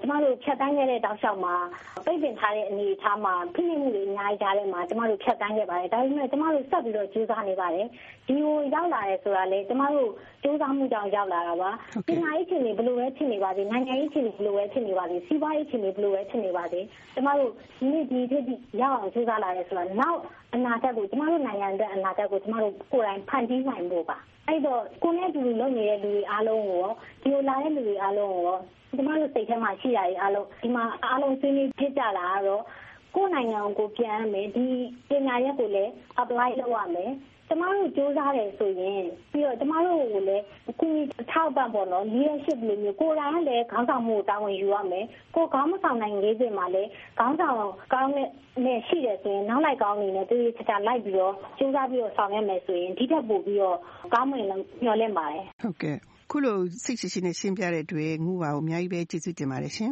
ကျမတို့ဖြတ်တန်းခဲ့တဲ့တောက်လျှောက်မှာပိတ်ပင်ထားတဲ့အနေအထားမှာဖိနှိပ်မှုတွေအများကြီးကြားထဲမှာကျမတို့ဖြတ်တန်းခဲ့ပါတယ်ဒါပေမဲ့ကျမတို့ဆက်ပြီးတော့ကြိုးစားနေပါတယ်ဒီကိုရောက်လာတယ်ဆိုတာလေကျမတို့ကြိုးစားမှုကြောင့်ရောက်လာတာပါပညာရေးအခြေအနေဘယ်လိုပဲဖြစ်နေပါစေနိုင်ငံရေးအခြေအနေဘယ်လိုပဲဖြစ်နေပါစေစီးပွားရေးအခြေအနေဘယ်လိုပဲဖြစ်နေပါစေကျမတို့ဒီနေ့ဒီထိရောက်အောင်ကြိုးစားလာတယ်ဆိုတာနောက်အနာဂတ်ကိုကျမတို့နိုင်ငံအတွက်အနာဂတ်ကိုကျမတို့ကိုယ်တိုင်ဖန်တီးနိုင်ဖို့ပါအဲ့တော့ကိုယ်နဲ့တူလုပ်နေတဲ့လူတွေအားလုံးကိုရောဒီလိုလာတဲ့လူတွေအားလုံးကိုရောကျမတို့စိတ်ထဲမှာရှိရတဲ့အားလုံးဒီမှာအားလုံးဆွေးနွေးဖြစ်ကြတာကတော့ကိုယ်နိုင်ငံကိုပြန်ရမယ်ဒီပညာရေးကိုလည်း apply လုပ်ရမယ်ကျမတို့စူးစမ်းတယ်ဆိုရင်ပြီးတော့ကျမတို့ကိုလည်းအခုထောက်ပံ့ပေါ့နော် leadership လိုမျိုးကိုယ်တိုင်လည်းခေါင်းဆောင်မှုတာဝန်ယူရမယ်ကိုခေါင်းမဆောင်နိုင်လေးတွေမှာလည်းခေါင်းဆောင်ကောင်းနဲ့ရှိတယ်ဆိုရင်နောက်လိုက်ကောင်းနေနဲ့တူချာချာလိုက်ပြီးတော့စူးစမ်းပြီးတော့ဆောင်ရမယ်ဆိုရင်ဒီထက်ပိုပြီးတော့ကောင်းမွန်မျှော်လင့်ပါတယ်ဟုတ်ကဲ့ခုလိုစိတ်ရှိရှိနဲ့ရှင်းပြတဲ့အတွက်ငူပါကိုအများကြီးပဲကျေးဇူးတင်ပါတယ်ရှင်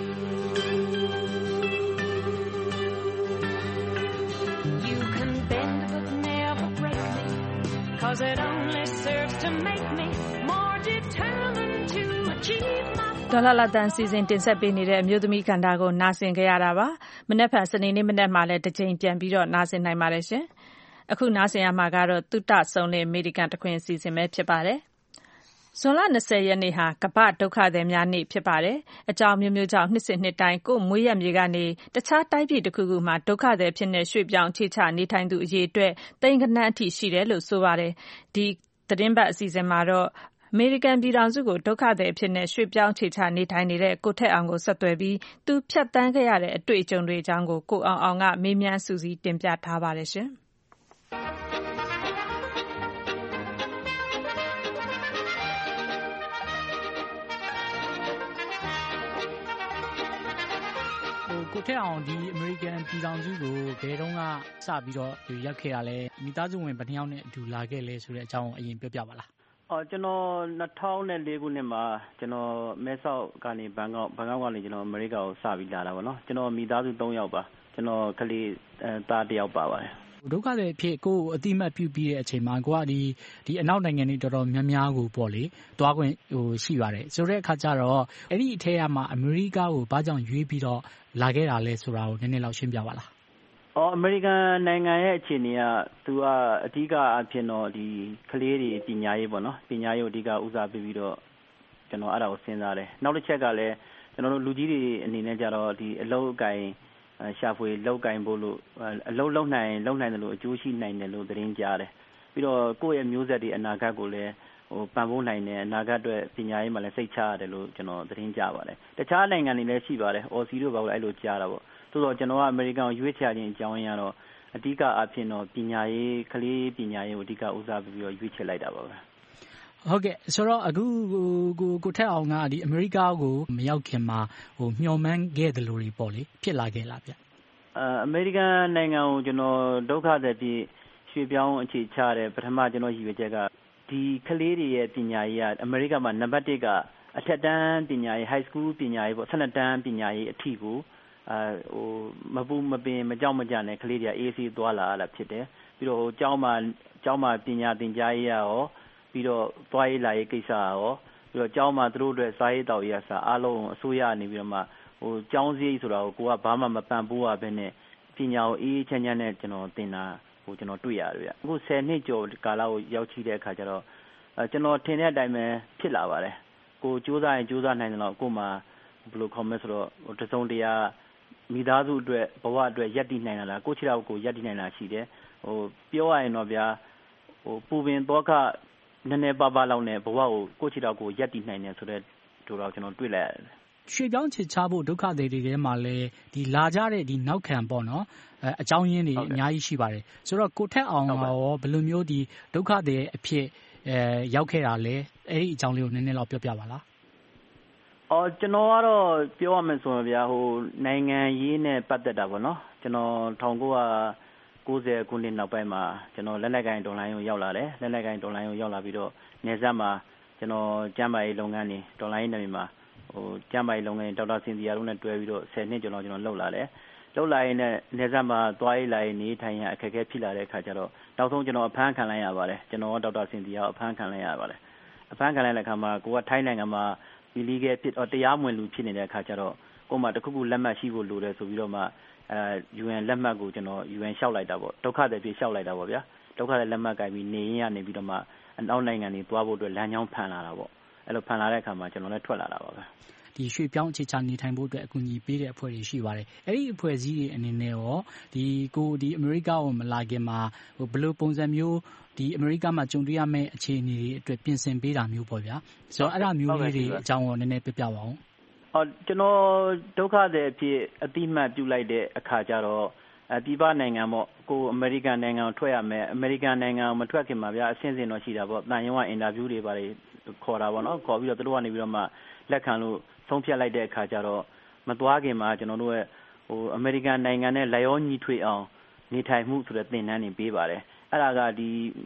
Cause it only serves to make me more determined to achieve my ဒေါ်လာလာတန်စီစဉ်တင်ဆက်ပေးနေတဲ့အမျိုးသမီးကဏ္ဍကိုနားဆင်ကြရတာပါမနေ့ဖန်စနေနေ့မနေ့မှလည်းတစ်ချိန်ပြန်ပြီးတော့နားဆင်နိုင်ပါတယ်ရှင်အခုနားဆင်ရမှာကတော့သုတဆုံးတဲ့အမေရိကန်တခွင်အစီအစဉ်ပဲဖြစ်ပါတယ်ဇွန်လ20ရက်နေ့ဟာကမ္ဘာဒုက္ခသည်များနေ့ဖြစ်ပါတယ်။အကြောင်းမျိုးမျိုးကြောင့်နှစ်စဉ်နှစ်တိုင်းကိုမွေးရမြေကနေတခြားတိုင်းပြည်တစ်ခုခုမှာဒုက္ခသည်ဖြစ်နေရွှေ့ပြောင်းအခြေချနေထိုင်သူအရေးအတွက်သိန်းဂဏန်းအထိရှိတယ်လို့ဆိုပါတယ်။ဒီသတင်းပတ်အစီအစဉ်မှာတော့အမေရိကန်ပြည်ထောင်စုကိုဒုက္ခသည်ဖြစ်နေရွှေ့ပြောင်းအခြေချနေထိုင်နေတဲ့ကိုထက်အောင်ကိုဆက်သွယ်ပြီးသူဖြတ်တန်းခဲ့ရတဲ့အတွေ့အကြုံတွေအကြောင်းကိုအောင်ကမေးမြန်းစုစည်းတင်ပြထားပါတယ်ရှင်။ကိုထက်အောင်ဒီအမေရိကန်ပြည်ထောင်စုကိုဘယ်တော့ကစပြီးတော့ရောက်ခဲ့ရလဲမိသားစုဝင်ဘယ်နှယောက်နဲ့အတူလာခဲ့လဲဆိုတဲ့အကြောင်းအရင်ပြောပြပါလားကျွန်တော်2004ခုနှစ်မှာကျွန်တော်မဲဆောက်ကနေဘန်ကောက်ကနေကျွန်တော်အမေရိကကိုစပြီးလာတာပေါ့နော်ကျွန်တော်မိသားစု3ယောက်ပါကျွန်တော်ကလေးသား1ယောက်ပါပါတယ်ဒုက္ခသည်ဖြစ်ကိုအတိမတ်ပြုပြီးတဲ့အချိန်မှာကိုကဒီအနောက်နိုင်ငံတွေတော်တော်များများကိုပေါ့လေတွားခွင့်ရှိပါတယ်ဆိုတဲ့အခါကျတော့အဲ့ဒီအထက်ကမှအမေရိကကိုဘာကြောင့်ရွေးပြီးတော့လာခဲ့တာလဲဆိုတာကိုနည်းနည်းလောက်ရှင်းပြပါလားအမေရိကန်နိုင်ငံရဲ့အခြေအနေကသူကအဓိကအဖြစ်တော့ဒီကလေးတွေပညာရေးပေါ့နော်ပညာရေးကိုအဓိကဦးစားပေးပြီးတော့ကျွန်တော်အဲ့ဒါကိုစဉ်းစားတယ်နောက်တစ်ချက်ကလည်းကျွန်တော်တို့လူကြီးတွေအနေနဲ့ကြတော့ဒီအလုပ်အကိုင်ရှာဖွေလောက်ကင်ဖို့လို့အလုပ်လုပ်နိုင်တယ်လို့အကျိုးရှိနိုင်တယ်လို့သတင်းကြားတယ်ပြီးတော့ကိုယ့်ရဲ့မျိုးဆက်တွေအနာဂတ်ကိုလည်းပံ့ပိုးနိုင်တယ်အနာဂတ်အတွက်ပညာရေးမှာလည်းစိတ်ချရတယ်လို့ကျွန်တော်သတင်းကြားပါတယ်တခြားနိုင်ငံတွေလည်းရှိပါတယ်အော်စီတို့ဘာလို့အဲ့လိုကြားတာပေါ့သို့တော့ကျွန်တော်ကအမေရိကန်ကိုရွေးချယ်ခြင်းအကြောင်းရင်းကတော့အဓိကအဖြစ်တော့ပညာရေးကလေးပညာရေးကိုအဓိကဦးစားပေးပြီးတော့ရွေးချယ်လိုက်တာပါပဲဟုတ်ကဲ့ဆိုတော့အခုကိုထက်အောင်ကဒီအမေရိကကိုမရောက်ခင်မှာမျှော်မှန်းခဲ့တယ်လို့ပေါ့လေဖြစ်လာခဲ့လားဗျအမေရိကန်နိုင်ငံကိုကျွန်တော်ဒုက္ခသည်ပြည်ရွှေ့ပြောင်းအခြေချတဲ့ပထမကျွန်တော်ရည်ရွယ်ချက်ကဒီကလေးတွေရဲ့ပညာရေးကအမေရိကမှာနံပါတ်1ကအထက်တန်းပညာရေး high school ပညာရေးပေါ့12တန်းပညာရေးအထိကိုမပူမပင်မကြောက်မကြနဲ့ကလေးတွေကအေးဆေးသွားလာရတာဖြစ်တယ်ပြီးတော့ကျောင်းမှာပညာသင်ကြားရေးရောပြီးတော့သွားရေးလာရေးကိစ္စရောပြီးတော့ကျောင်းမှာသူတို့အတွက်စားရေးတောက်ရေးအအားလုံးအစိုးရနေပြီးတော့မှကျောင်းစည်းဆိုတာကိုကဘာမှမပံ့ပိုးရဘဲနဲ့ပညာကိုအေးချမ်းချမ်းနဲ့ကျွန်တော်သင်တာကိုကျွန်တော်တွေ့ရတယ်ဗျအခု10နှစ်ကျော်ကာလကိုရောက်ရှိတဲ့အခါကျတော့ကျွန်တော်ထင်တဲ့အတိုင်းပဲဖြစ်လာပါတယ်ကိုစူးစမ်းရင်စူးစမ်းနိုင်တယ်လို့ကိုမှဘယ်လိုခေါ်မလဲဆိုတော့တစုံတရာမိသားစုအတွက်ဘဝအတွက်ယက်တည်နိုင်တာကိုချစ်တော်ကိုယက်တည်နိုင်တာရှိတယ်ပြောရရင်တော့ဗျာပူပင်တော့ကနည်းနည်းပါးပါးလောက်နဲ့ဘဝကိုချစ်တော်ကိုယက်တည်နိုင်တယ်ဆိုတဲ့တို့တော့ကျွန်တော်တွေ့လိုက်ရတယ်ရွှေ့ပြောင်းချစ်ချဖို့ဒုက္ခသည်တွေထဲမှာလည်းဒီလာကြတဲ့ဒီနောက်ခံပေါ့နော်အကြောင်းရင်းတွေအများကြီးရှိပါတယ်ဆိုတော့ကိုထက်အောင်ရောဘယ်လိုမျိုးဒီဒုက္ခသည်အဖြစ်ရောက်ခဲ့တာလဲအဲ့ဒီအကြောင်းလေးကိုနည်းနည်းလောက်ပြောပြပါလားကျွန်တော်ကတော့ပြောရမယ်ဆိုရင်ဗျာနိုင်ငံရေးနဲ့ပတ်သက်တာပေါ့နော်ကျွန်တော်1990ခုနှစ်နောက်ပိုင်းမှာကျွန်တော်လက်နက်ကိုင်တော်လှန်ရေးကိုရောက်လာတယ်လက်နက်ကိုင်တော်လှန်ရေးကိုရောက်လာပြီးတော့နေဆက်မှာကျွန်တော်ကျန်းမာရေးလုပ်ငန်းတွေတော်လှန်ရေးနယ်မြေမှာကျန်းမာရေးလုပ်ငန်းဒေါက်တာစင်စီယာတို့နဲ့တွဲပြီးတော့10နှစ်ကျွန်တော်လှုပ်လာတယ်လှုပ်လာရင်လည်းနေဆက်မှာသွားရေးလာရေးနေထိုင်ရအခက်အခဲဖြစ်လာတဲ့အခါကျတော့နောက်ဆုံးကျွန်တော်အဖမ်းခံလိုက်ရပါတယ်ကျွန်တော်ဒေါက်တာစင်စီယာအဖမ်းခံလိုက်ရပါတယ်အဖမ်းခံလိုက်တဲ့အခါမှာကိုကထိုင်းနိုင်ငံမှာ illegal ဖြစ်တရားမဝင်လူဖြစ်နေတဲ့အခါကျတော့ကိုယ်မှတစ်ခုခုလက်မှတ်ရှိဖို့လိုတယ်ဆိုပြီးတော့မှ UN လက်မှတ်ကိုကျွန်တော် UN လျှောက်လိုက်တာပေါ့ဒုက္ခသည်ပြေလျှောက်လိုက်တာပေါ့ဗျာဒုက္ခသည်လက်မှတ်ကိုင်ပြီးနေရင်းကနေပြီးတော့မှအနောက်နိုင်ငံတွေသွားဖို့အတွက်လမ်းကြောင်းဖန်လာတာပေါ့အဲ့လိုဖန်လာတဲ့အခါမှာကျွန်တော်လည်းထွက်လာတာပါပဲဒီရွှေပြောင်းအခြေချနေထိုင်ဖို့အတွက်အကူအညီပေးတဲ့အဖွဲ့တွေရှိပါတယ်အဲ့ဒီအဖွဲ့အစည်းတွေအနေနဲ့ရောဒီအမေရိကကိုမလာခင်မှာဘယ်လိုပုံစံမျိုးဒီအမေရိကမှာကြုံတွေ့ရမယ့်အခြေအနေတွေအတွက်ပြင်ဆင်ပေးတာမျိုးပေါ့ဗျာဆိုတော့အဲ့ဒါမျိုးလေးတွေအကြောင်းကိုနည်းနည်းပြပြပါဦးကျွန်တော်ဒုက္ခသည်အဖြစ်အတိမတ်ပြုလိုက်တဲ့အခါကျတော့ပြည်ပနိုင်ငံပေါ့ကိုအမေရိကန်နိုင်ငံကိုထွက်ရမယ်အမေရိကန်နိုင်ငံကိုမထွက်ခင်မှာဗျာအဆင့်ဆင့်တော့ရှိတာပေါ့တန်ရုံကအင်တာဗျူးတွေပါခေါ်တာပေါ့နော်ခေါ်ပြီးတော့သူတို့ကနေပြီးတော့မှလက်ခံလို့ဆုံးဖြတ်လိုက်တဲ့အခါကျတော့မသွားခင်မှာကျွန်တော်တို့ရဲ့အမေရိကန်နိုင်ငံနဲ့လက်ရောညီထွေအောင်နေထိုင်မှုဆိုတဲ့သင်တန်းတွေပေးပါတယ်အဲ့ဒါကဒီ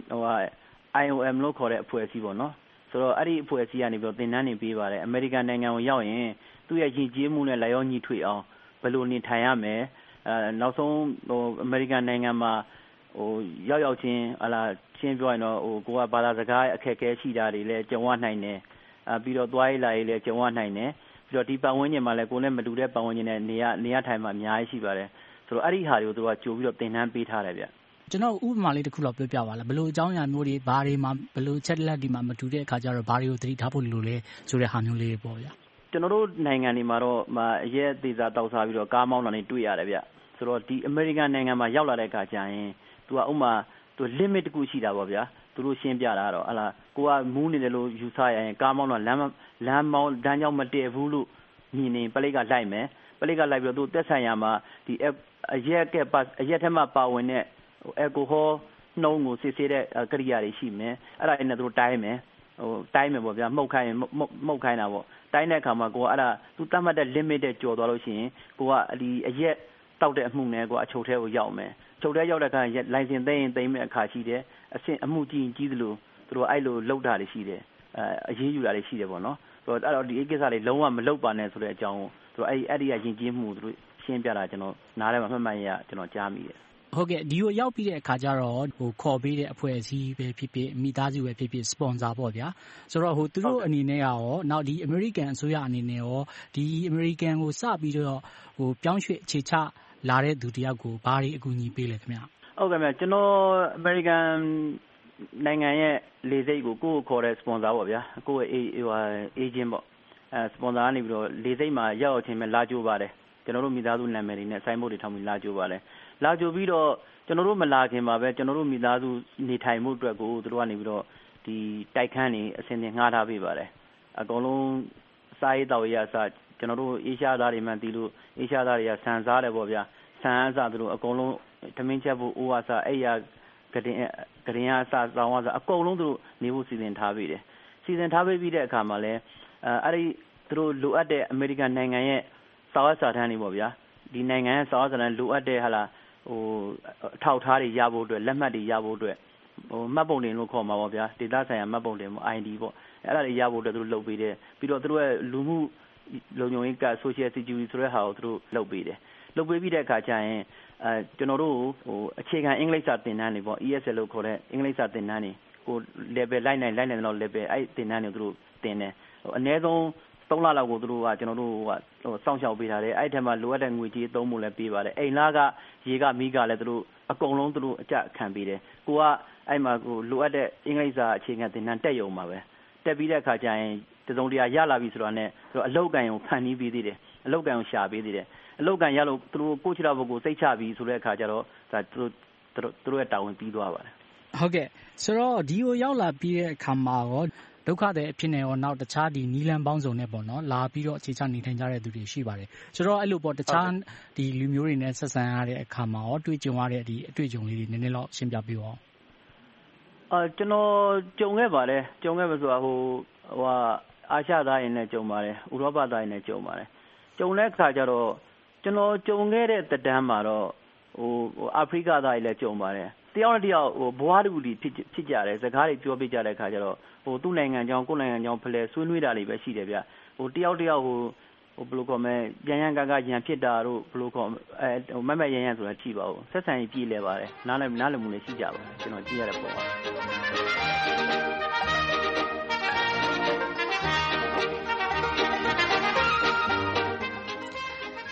IOM လို့ခေါ်တဲ့အဖွဲ့အစည်းပေါ့နော်ဆိုတော့အဲ့ဒီအဖွဲ့အစည်းကနေပြီးတော့သင်တန်းတွေပေးပါတယ်အမေရိကန်နိုင်ငံကိုရောက်ရင်သူ့ရဲ့ယဉ်ကျေးမှုနဲ့လက်ရောညီထွေအောင်ဘယ်လိုနေထိုင်ရမယ်နောက်ဆုံးအမေရိကန်နိုင်ငံမှာရောက်ချင်းရှင်းပြောရင်တော့ကိုကဘာသာစကားအခက်အခဲရှိတာတွေလည်းကြုံရနိုင်တယ်ပြီးတော့သွားရေးလာရေးလည်းကြုံရနိုင်တယ်ပြီးတော့ဒီပတ်ဝန်းကျင်မှာလည်းကိုယ်နဲ့မတူတဲ့ပတ်ဝန်းကျင်နဲ့နေရထိုင်မှာအများကြီးရှိပါတယ်ဆိုတော့အဲ့ဒီဟာတွေကိုသူကကြိုပြီးတော့သင်တန်းပေးထားတယ်ဗျကျွန်တော်ဥပမာလေးတစ်ခုလောက်ပြောပြပါလားဘယ်လိုအကြောင်းအရာမျိုးတွေဘာတွေမှာဘယ်လိုချက်လက်ဒီမှာမတူတဲ့အခါကျတော့ဘာတွေကိုသတိထားဖို့လိုလဲဆိုတဲ့ဟာမျိုးလေးတွေပေါ့ဗျကျွန်တော်တို့နိုင်ငံတွေမှာတော့အရက်သေးစားတောက်စားပြီးတော့ကားမောင်းတာတွေတွေ့ရတယ်ဗျဆိုတော့ဒီအမေရိကန်နိုင်ငံမှာရောက်လာတဲ့အခါကျရင်သူကဥမာသူ limit တခုရှိတာပေါ့ဗျာသူတို့ရှင်းပြတာတော့ကိုကမူးနေတယ်လို့ယူဆရရင်ကားမောင်းတော့လမ်းမောင်းတန်းကြောင်းမတည့်ဘူးလို့မြင်နေပလိတ်ကလိုက်မယ်ပလိတ်ကလိုက်ပြီးတော့သူတက်ဆိုင်ရာမှာဒီအရက်ထဲမှာပါဝင်တဲ့ alcohol နှုန်းကိုစစ်ဆေးတဲ့ကိရိယာတွေရှိမယ်အဲ့ဒါနဲ့သူတို့တိုင်းမယ်ပေါ့ဗျာမှုတ်ခိုင်းတာပေါ့တိုင်းတဲ့အခါမှာကိုကအဲ့ဒါသူတတ်မှတ်တဲ့ limit တဲ့ကျော်သွားလို့ရှိရင်ကိုကဒီအရက်တောက်တဲ့အမှုနဲ့ကိုအချုပ်ထဲကိုရောက်မယ်ချုပ်ထဲရောက်တဲ့အခါလိုင်စင်သိမ်းမဲ့အခါရှိတယ်အမှုကြီးသလိုသူတို့အဲ့လိုလောက်တာတွေရှိတယ်အရေးယူတာတွေရှိတယ်ပေါ့နော်ဆိုတော့အဲ့တော့ဒီကိစ္စတွေလုံးဝမလုပ်ပါနဲ့ဆိုတဲ့အကြောင်းကိုသူတို့အဲ့ဒီကယဉ်ကျေးမှုသူတို့ရှင်းပြတာကျွန်တော်နားထဲမှာမှတ်မှတ်ရကျွန်တော်ကြားမိတယ်ဟုတ်ကဲ့ဒီကိုရောက်ပြီးတဲ့အခါကျတော့ခေါ်ပေးတဲ့အဖွဲ့အစည်းပဲဖြစ်ဖြစ်မိသားစုပဲဖြစ်ဖြစ်စပွန်ဆာပေါ့ဗျာဆိုတော့သူတို့အနေနဲ့ရောနောက်ဒီအမေရိကန်အစိုးရအနေနဲ့ရောဒီအမေရိကန်ကိုစပြီးတော့ပြောင်းရွှေ့အခြေချလာတဲ့သူတယောက်ကိုဘာတွေအကူအညီပေးလဲခင်ဗျဟုတ်ကဲ့ကျွန်တော်အမေရိကန်နိုင်ငံရဲ့လေဆိပ်ကိုကိုခေါ်တဲ့စပွန်ဆာပေါ့ဗျာကိုရဲ့အေဂျင့်ပေါ့စပွန်ဆာကနေပြီးတော့လေဆိပ်မှာရောက်ချင်းပဲလာကြိုးပါတယ်ကျွန်တော်တို့မိသားစုနာမည်တွေနဲ့ဆိုင်းဘုတ်တွေထောင်ပြီးလာကြိုးပါတယ်လာကြိုပြီးတော့ကျွန်တော်တို့မလာခင်မှာပဲကျွန်တော်တို့မိသားစုနေထိုင်မှုအတွက်ကိုသူတို့ကနေပြီးတော့ဒီတိုက်ခန်းတွေအစင်းငှားထားပေးပါတယ်အကုန်လုံးစားရေးတောက်ရေးအစားကျွန်တော်တို့အေးရှားသားတွေမှန်တီးလို့အေးရှားသားတွေကဆန်စားတယ်ပေါ့ဗျာဆန်အစားသူတို့အကုန်လုံးထမင်းချက်ဖို့အိုးအစားအဲ့ရကရင်အစားတောင်းအစားအကုန်လုံးသူတို့နေဖို့စီစဉ်ထားပေးတယ်စီစဉ်ထားပေးပြီးတဲ့အခါမှာလည်းအဲ့ဒီသူတို့လိုအပ်တဲ့အမေရိကန်နိုင်ငံရဲ့စာဝတ်စာတမ်းတွေပေါ့ဗျာဒီနိုင်ငံရဲ့စာဝတ်စာတမ်းလိုအပ်တဲ့အထောက်ထားတွေရဖို့အတွက်လက်မှတ်တွေရဖို့အတွက်မှတ်ပုံတင်လို့ခေါ်မှာပေါ့ဗျာဒေသဆိုင်ရာမှတ်ပုံတင်ပေါ့ ID ပေါ့အဲ့ဒါတွေရဖို့အတွက်သူတို့လုပ်ပေးတယ်ပြီးတော့သူတို့ရဲ့လူမှုလုံခြုံရေးက Social Security ဆိုတဲ့ဟာကိုသူတို့လုပ်ပေးတယ်လုပ်ပေးပြီးတဲ့အခါကျရင်ကျွန်တော်တို့အခြေခံအင်္ဂလိပ်စာသင်တန်းတွေပေါ့ ESL လို့ခေါ်တဲ့အင်္ဂလိပ်စာသင်တန်းတွေကို level လိုက်နိုင်တော့ level အဲ့သင်တန်းတွေကိုသူတို့သင်တယ်အနည်းဆုံး3လလောက်ကိုသူတို့ကကျွန်တော်တို့စောင့်ရှောက်ပေးထားတယ်အဲ့ထက်မှလိုအပ်တဲ့ငွေကြေးသုံးဖို့လည်းပေးပါတယ်အိမ်လာကရေကမိကလည်းသူတို့အကုန်လုံးသူတို့အကျခံပေးတယ်ကိုကအဲ့မှာကိုလိုအပ်တဲ့အင်္ဂလိပ်စာအခြေခံသင်တန်းတက်ရုံပါပဲတက်ပြီးတဲ့အခါကျရင်တစုံတရာရလာပြီဆိုတော့ねသူတို့အလောက်ကန်ကိုဖန်တီးပေးသေးတယ်အလောက်ကန်ကိုရှာပေးသေးတယ်အလောက်ကန်ရလို့သူတို့ကိုချစ်တော်ဘုတ်ကိုစိတ်ချပြီးဆိုတဲ့အခါကျတော့ဒါသူတို့ရဲ့တာဝန်ပြီးသွားပါတယ်ဟုတ်ကဲ့ဆိုတော့ဒီကိုရောက်လာပြီးတဲ့အခါမှာရောဒုက္ခသည်အဖြစ်နဲ့ရောနောက်တခြားဒီနီလန်ပေါင်းစုံနဲ့ပေါ့နော်လာပြီးတော့အခြေချနေထိုင်ကြတဲ့သူတွေရှိပါတယ်ဆိုတော့အဲ့လိုပေါ့တခြားဒီလူမျိုးတွေနဲ့ဆက်ဆံရတဲ့အခါမှာရောတွေ့ကြုံရတဲ့ဒီအတွေ့အကြုံလေးတွေနည်းနည်းတော့ရှင်းပြပေးပါဦးကျွန်တော်ကြုံခဲ့ပါတယ်ကြုံခဲ့ပြီဆိုတာအာရှသားတွေနဲ့ကြုံပါတယ်ဥရောပသားတွေနဲ့ကြုံပါတယ်ကြုံတဲ့အခါကျတော့ကျွန်တော်ကြုံခဲ့တဲ့တန်းမှာတော့အာဖရိကသားတွေလည်းကြုံပါတယ်တယောက်နဲ့တယောက်ဘွားတူတွေဖြစ်ကြတယ်စကားတွေပြောပြကြတဲ့အခါကျတော့သူ့နိုင်ငံကြောင်းကိုယ့်နိုင်ငံကြောင်းဖလဲဆွေးနွေးတာတွေပဲရှိတယ်ဗျတယောက်ဘယ်လိုခေါ်မလဲရန်ကရန်ဖြစ်တာတို့ဘယ်လိုခေါ်မက်ရန်ဆိုတာကြည့်ပါဦးဆက်ဆံရေးပြည်လဲပါတယ်နားလည်မှုလည်းရှိကြပါတယ်ကျွန်တော်ကြည့်ရတဲ့ပုံပါ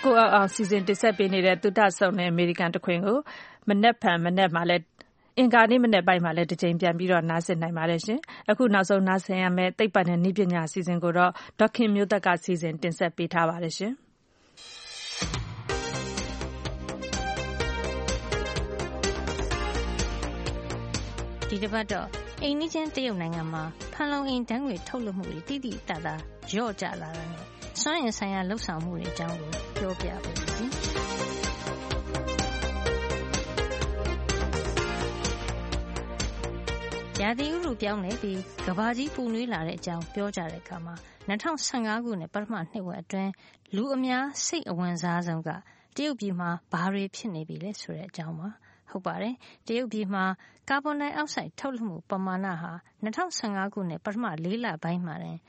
ကိုအောင်စီစဉ်တင်ဆက်ပေးနေတဲ့သုတဆုံနဲ့အမေရိကန်တခွင်ကိုမနက်ဖြန်မနက်မှာလည်းအင်္ဂါနေ့မနက်ပိုင်းမှာလည်းတစ်ချိန်ပြန်ပြီးတော့နားဆင်နိုင်ပါတယ်ရှင်။အခုနောက်ဆုံးနားဆင်ရမယ့်သိပ္ပံနဲ့နည်းပညာအစီအစဉ်ကိုတော့ဒေါက်ခင်မျိုးသက်ကစီစဉ်တင်ဆက်ပေးထားပါတယ်ရှင်။ဒီတစ်ပတ်တော့အိမ်နီးချင်းတရုတ်နိုင်ငံမှာဖန်လုံအိမ်ဓာတ်ငွေထုတ်လွှတ်မှုတွေတိတိတတ်တာလျော့ကျလာတာနဲ့စွမ်းအင်ဆိုင်ရာလှုပ်ဆောင်မှုတွေအကြောင်းကိုပြောပြပေးပါမယ်။ရာသီဥတုပြောင်းလဲပြီးကမ္ဘာကြီးပူနွေးလာတဲ့အကြောင်းပြောကြတဲ့အခါမှာ2015ခုနှစ်ပထမနှစ်ဝက်အတွင်းလူအများစိတ်အဝင်စားဆုံးကတရုတ်ပြည်မှာဘာတွေဖြစ်နေပြီလဲဆိုတဲ့အကြောင်းပါ။ဟုတ်ပါတယ်။တရုတ်ပြည်မှာကာဗွန်ဒိုင်အောက်ဆိုက်ထုတ်လွှတ်မှုပမာဏဟာ2015ခုနှစ်ပထမ4လပိုင်းမှာတင်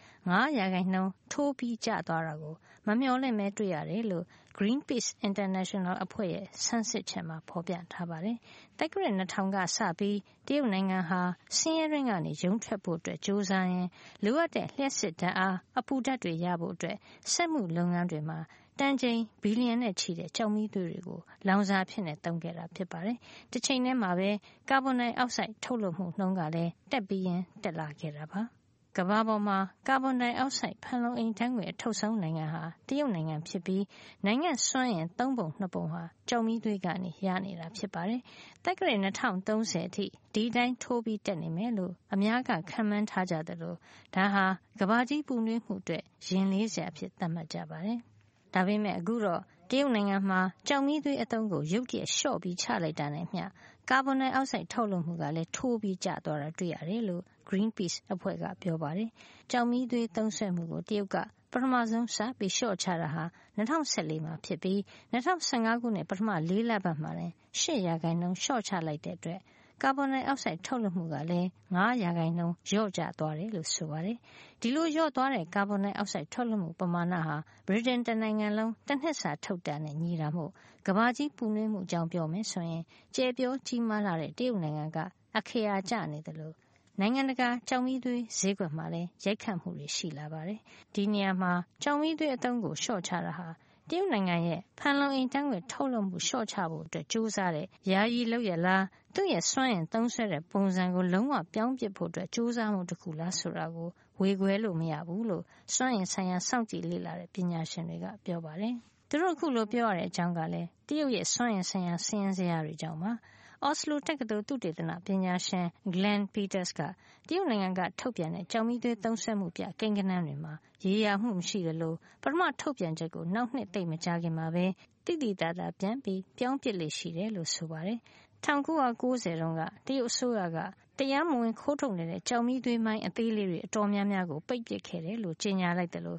9% ထိုးပြီးကျသွားတာကိုမမျှော်လင့်မဲတွေ့ရတယ်လို့ Greenpeace International အဖွဲ့ရဲ့ဆန်းစစ်ချက်မှာဖော်ပြထားပါတယ်။တက္ကရာ2000ကစပြီးတရုတ်နိုင်ငံဟာဆင်းရဲတွင်းကနေရုန်းထွက်ဖို့အတွက်ကြိုးစားရင်းလိုအပ်တဲ့လျှပ်စစ်ဓာတ်အားအပူဓာတ်တွေရဖို့အတွက်စက်မှုလုပ်ငန်းတွေမှာတန်ချိန်ဘီလီယံနဲ့ချီတဲ့ကျောက်မီးသွေးတွေကိုလောင်စာဖြစ်နေသုံးခဲ့တာဖြစ်ပါတယ်။တစ်ချိန်တည်းမှာပဲကာဗွန်ဒိုင်အောက်ဆိုက်ထုတ်လွှတ်မှုနှုန်းကလည်းတက်ပြီးရင်တက်လာခဲ့တာပါ။ကမ္ဘာပေါ်မှာကာဗွန်ဒိုင်အောက်ဆိုက်ဖန်လုံအိမ်ဓာတ်ငွေအထုတ်ဆုံးနိုင်ငံဟာတရုတ်နိုင်ငံဖြစ်ပြီးနိုင်ငံစွမ်းအင်3ပုံ2ပုံဟာကျောက်မီးသွေးကနေရနေတာဖြစ်ပါတယ်။တက္ကရာ2030အထိဒီတိုင်းထိုးပြီးတက်နေမယ်လို့အများကခန့်မှန်းထားကြသလိုဒါဟာကမ္ဘာကြီးပူနွေးမှုအတွက်ရင်လေးစရာဖြစ်သတ်မှတ်ကြပါတယ်။ဒါပေမဲ့အခုတော့တရုတ်နိုင်ငံမှာကျောက်မီးသွေးအသုံးကိုရုတ်တရက်လျှော့ပြီးချလိုက်တာနဲ့မျှကာဗွန်ဒိုင်အောက်ဆိုက်ထုတ်လွှတ်မှုကလည်းထိုးပြီးကျသွားတာတွေ့ရတယ်လို့ Greenpeace အဖွဲ့ကပြောပါတယ်။ကျောက်မီးသွေးသုံးစွဲမှုကိုတရုတ်ကပထမဆုံးစပြီးလျှော့ချတာဟာ2014မှာဖြစ်ပြီး2015ခုနှစ်ပထမ4လပတ်မှာလည်း8% လျှော့ချလိုက်တဲ့အတွက်ကာဗွန်ဒိုင်အောက်ဆိုက်ထုတ်လွှတ်မှုကလည်း9% လျော့ကျသွားတယ်လို့ဆိုပါတယ်။ဒီလိုလျော့သွားတဲ့ကာဗွန်ဒိုင်အောက်ဆိုက်ထုတ်လွှတ်မှုပမာဏဟာဗြိတိန်တစ်နိုင်ငံလုံးတစ်နှစ်စာထုတ်တာနဲ့ညီတာမို့ကမ္ဘာကြီးပူနွေးမှုအကြောင်းပြောမယ်ဆိုရင်ကျယ်ပြောကြီးမားလာတဲ့တရုတ်နိုင်ငံကအခရာကျနေတယ်လို့နိုင်ငံတကာကျောက်မီးသွေးဈေးကွက်မှာလည်းရိုက်ခတ်မှုတွေရှိလာပါတယ်။ဒီနေရာမှာကျောက်မီးသွေးအသုံးကိုလျှော့ချတာဟာတရုတ်နိုင်ငံရဲ့ဖန်လုံအိမ်ဓာတ်ငွေထုတ်လွှတ်မှုလျှော့ချဖို့အတွက်ကြိုးစားတဲ့ယာယီလုပ်ရလားသူ့ရဲ့စွမ်းအင်သုံးစွဲတဲ့ပုံစံကိုလုံးဝပြောင်းပစ်ဖို့အတွက်ကြိုးစားမှုတစ်ခုလားဆိုတာကိုဝေခွဲလို့မရဘူးလို့စွမ်းအင်ဆိုင်ရာစောင့်ကြည့်လေ့လာတဲ့ပညာရှင်တွေကပြောပါတယ်။သူတို့အခုလိုပြောရတဲ့အကြောင်းကလည်းတရုတ်ရဲ့စွမ်းအင်ဆိုင်ရာစီးရင်စရာတွေကြောင့်ပါ။အော်စလိုတက္ကသိုလ်သုတေသနပညာရှင် Glenn Peters ကတရုတ်နိုင်ငံကထုတ်ပြန်တဲ့ကျောက်မီးသွေးသုံးစွဲမှုပြကိန်းဂဏန်းတွေမှာရေရာမှုမရှိသလိုပထမထုတ်ပြန်ချက်ကိုနောက်နှစ်သိမ့်မကြခင်မှာပဲတိတိတတ်တာပြန်ပြီးပြောင်းပစ်လေရှိတယ်လို့ဆိုပါတယ်။1990တုန်းကတရုတ်အစိုးရကတရားမဝင်ခိုးထုတ်နေတဲ့ကျောက်မီးသွေးမိုင်းအသေးလေးတွေအတော်များများကိုပိတ်ပစ်ခဲ့တယ်လို့ကြေညာလိုက်တယ်လို့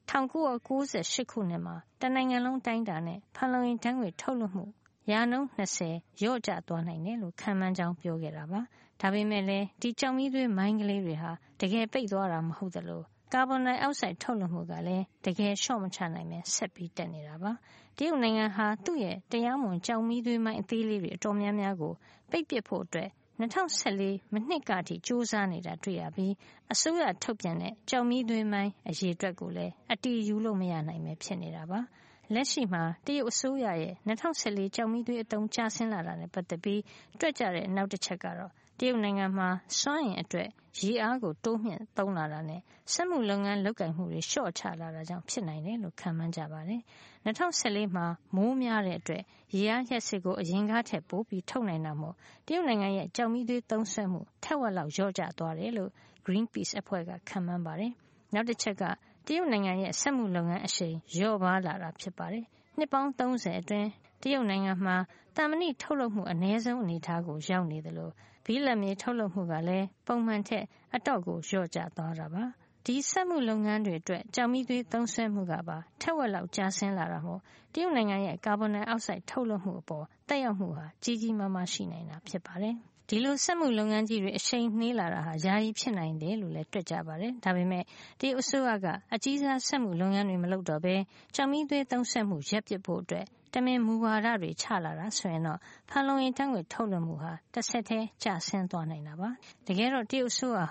1998ခုနှစ်မှာတနိုင်ငံလုံးတိုင်းတာနဲ့ဖန်လုံအိမ်ဓာတ်ငွေထုတ်လွှတ်မှုရာနှုန်း20လျော့ကျသွားနိုင်တယ်လို့ခန့်မှန်းကြောင်းပြောခဲ့တာပါ။ဒါပေမဲ့လည်းဒီကျောက်မီးသွေးမိုင်းကလေးတွေဟာတကယ်ပိတ်သွားတာမဟုတ်သလိုကာဗွန်ဒိုင်အောက်ဆိုက်ထုတ်လွှတ်မှုကလည်းတကယ်လျှော့မချနိုင်ပဲဆက်ပြီးတက်နေတာပါ။တရုတ်နိုင်ငံဟာသူ့ရဲ့တရားမဝင်ကျောက်မီးသွေးမိုင်းအသေးလေးတွေအတော်များများကိုပိတ်ပစ်ဖို့အတွက်2014မနှစ်ကထိစူးစမ်းနေတာတွေ့ရပြီးအစိုးရထုတ်ပြန်တဲ့ကျောက်မီးသွေးမိုင်းအရေအတွက်ကိုလည်းအတီးယူလို့မရနိုင်ပဲဖြစ်နေတာပါ။လက်ရှိမှာတရုတ်အစိုးရရဲ့2014ကျောက်မီးသွေးအသုံးကျဆင်းလာတာနဲ့ပတ်သက်ပြီးတွက်ကြတဲ့နောက်တစ်ချက်ကတော့တရုတ်နိုင်ငံမှာစွမ်းအင်အတွက်ရေအားကိုတိုးမြှင့်သုံးလာတာနဲ့စက်မှုလုပ်ငန်းလုပ်ကိုင်မှုတွေလျှော့ချလာတာကြောင့်ဖြစ်နိုင်တယ်လို့ခန့်မှန်းကြပါတယ်။2014မှာမိုးများတဲ့အတွက်ရေအားလျှပ်စစ်ကိုအရင်ကထက်ပိုပြီးထုတ်နိုင်တာမို့တရုတ်နိုင်ငံရဲ့ကျောက်မီးသွေးသုံးစွဲမှုထက်ဝက်လောက်လျော့ကျသွားတယ်လို့ Greenpeace အဖွဲ့ကခန့်မှန်းပါတယ်။နောက်တစ်ချက်ကတရုတ်နိုင်ငံရဲ့စက်မှုလုပ်ငန်းအရှိန်လျော့ပါးလာတာဖြစ်ပါတယ်။နှစ်ပေါင်း30အတွင်းတရုတ်နိုင်ငံမှာသံမဏိထုတ်လုပ်မှုအနည်းဆုံးအနေအထားကိုရောက်နေသလိုဘီလက်မြေထုတ်လုပ်မှုကလည်းပုံမှန်ထက်အတော့ကိုလျော့ကျသွားတာပါ။ဒီစက်မှုလုပ်ငန်းတွေအတွက်ကျောက်မီးသွေးသုံးစွဲမှုကပါထက်ဝက်လောက်ကျဆင်းလာတာမို့တရုတ်နိုင်ငံရဲ့ကာဗွန်ဒိုင်အောက်ဆိုက်ထုတ်လွှတ်မှုအပေါ်သက်ရောက်မှုဟာကြီးကြီးမားမားရှိနိုင်တာဖြစ်ပါတယ်။ဒီလိုစက်မှုလုပ်ငန်းကြီးတွေအရှိန်နှေးလာတာဟာယာယီဖြစ်နိုင်တယ်လို့လည်းတွက်ကြပါတယ်။ဒါပေမဲ့တရုတ်အစိုးရကအကြီးစားစက်မှုလုပ်ငန်းတွေမလုပ်တော့ဘဲကျောက်မီးသွေးသုံးစွဲမှုရပ်ပစ်ဖို့အတွက်တမင်မူဝါဒတွေချလာတာဆိုရင်တော့ဖန်လုံအိမ်ဓာတ်ငွေထုတ်လွှတ်မှုဟာတစ်ဆက်တည်းကျဆင်းသွားနိုင်တာပါ။တကယ်တော့တရုတ်အစိုးရဟာ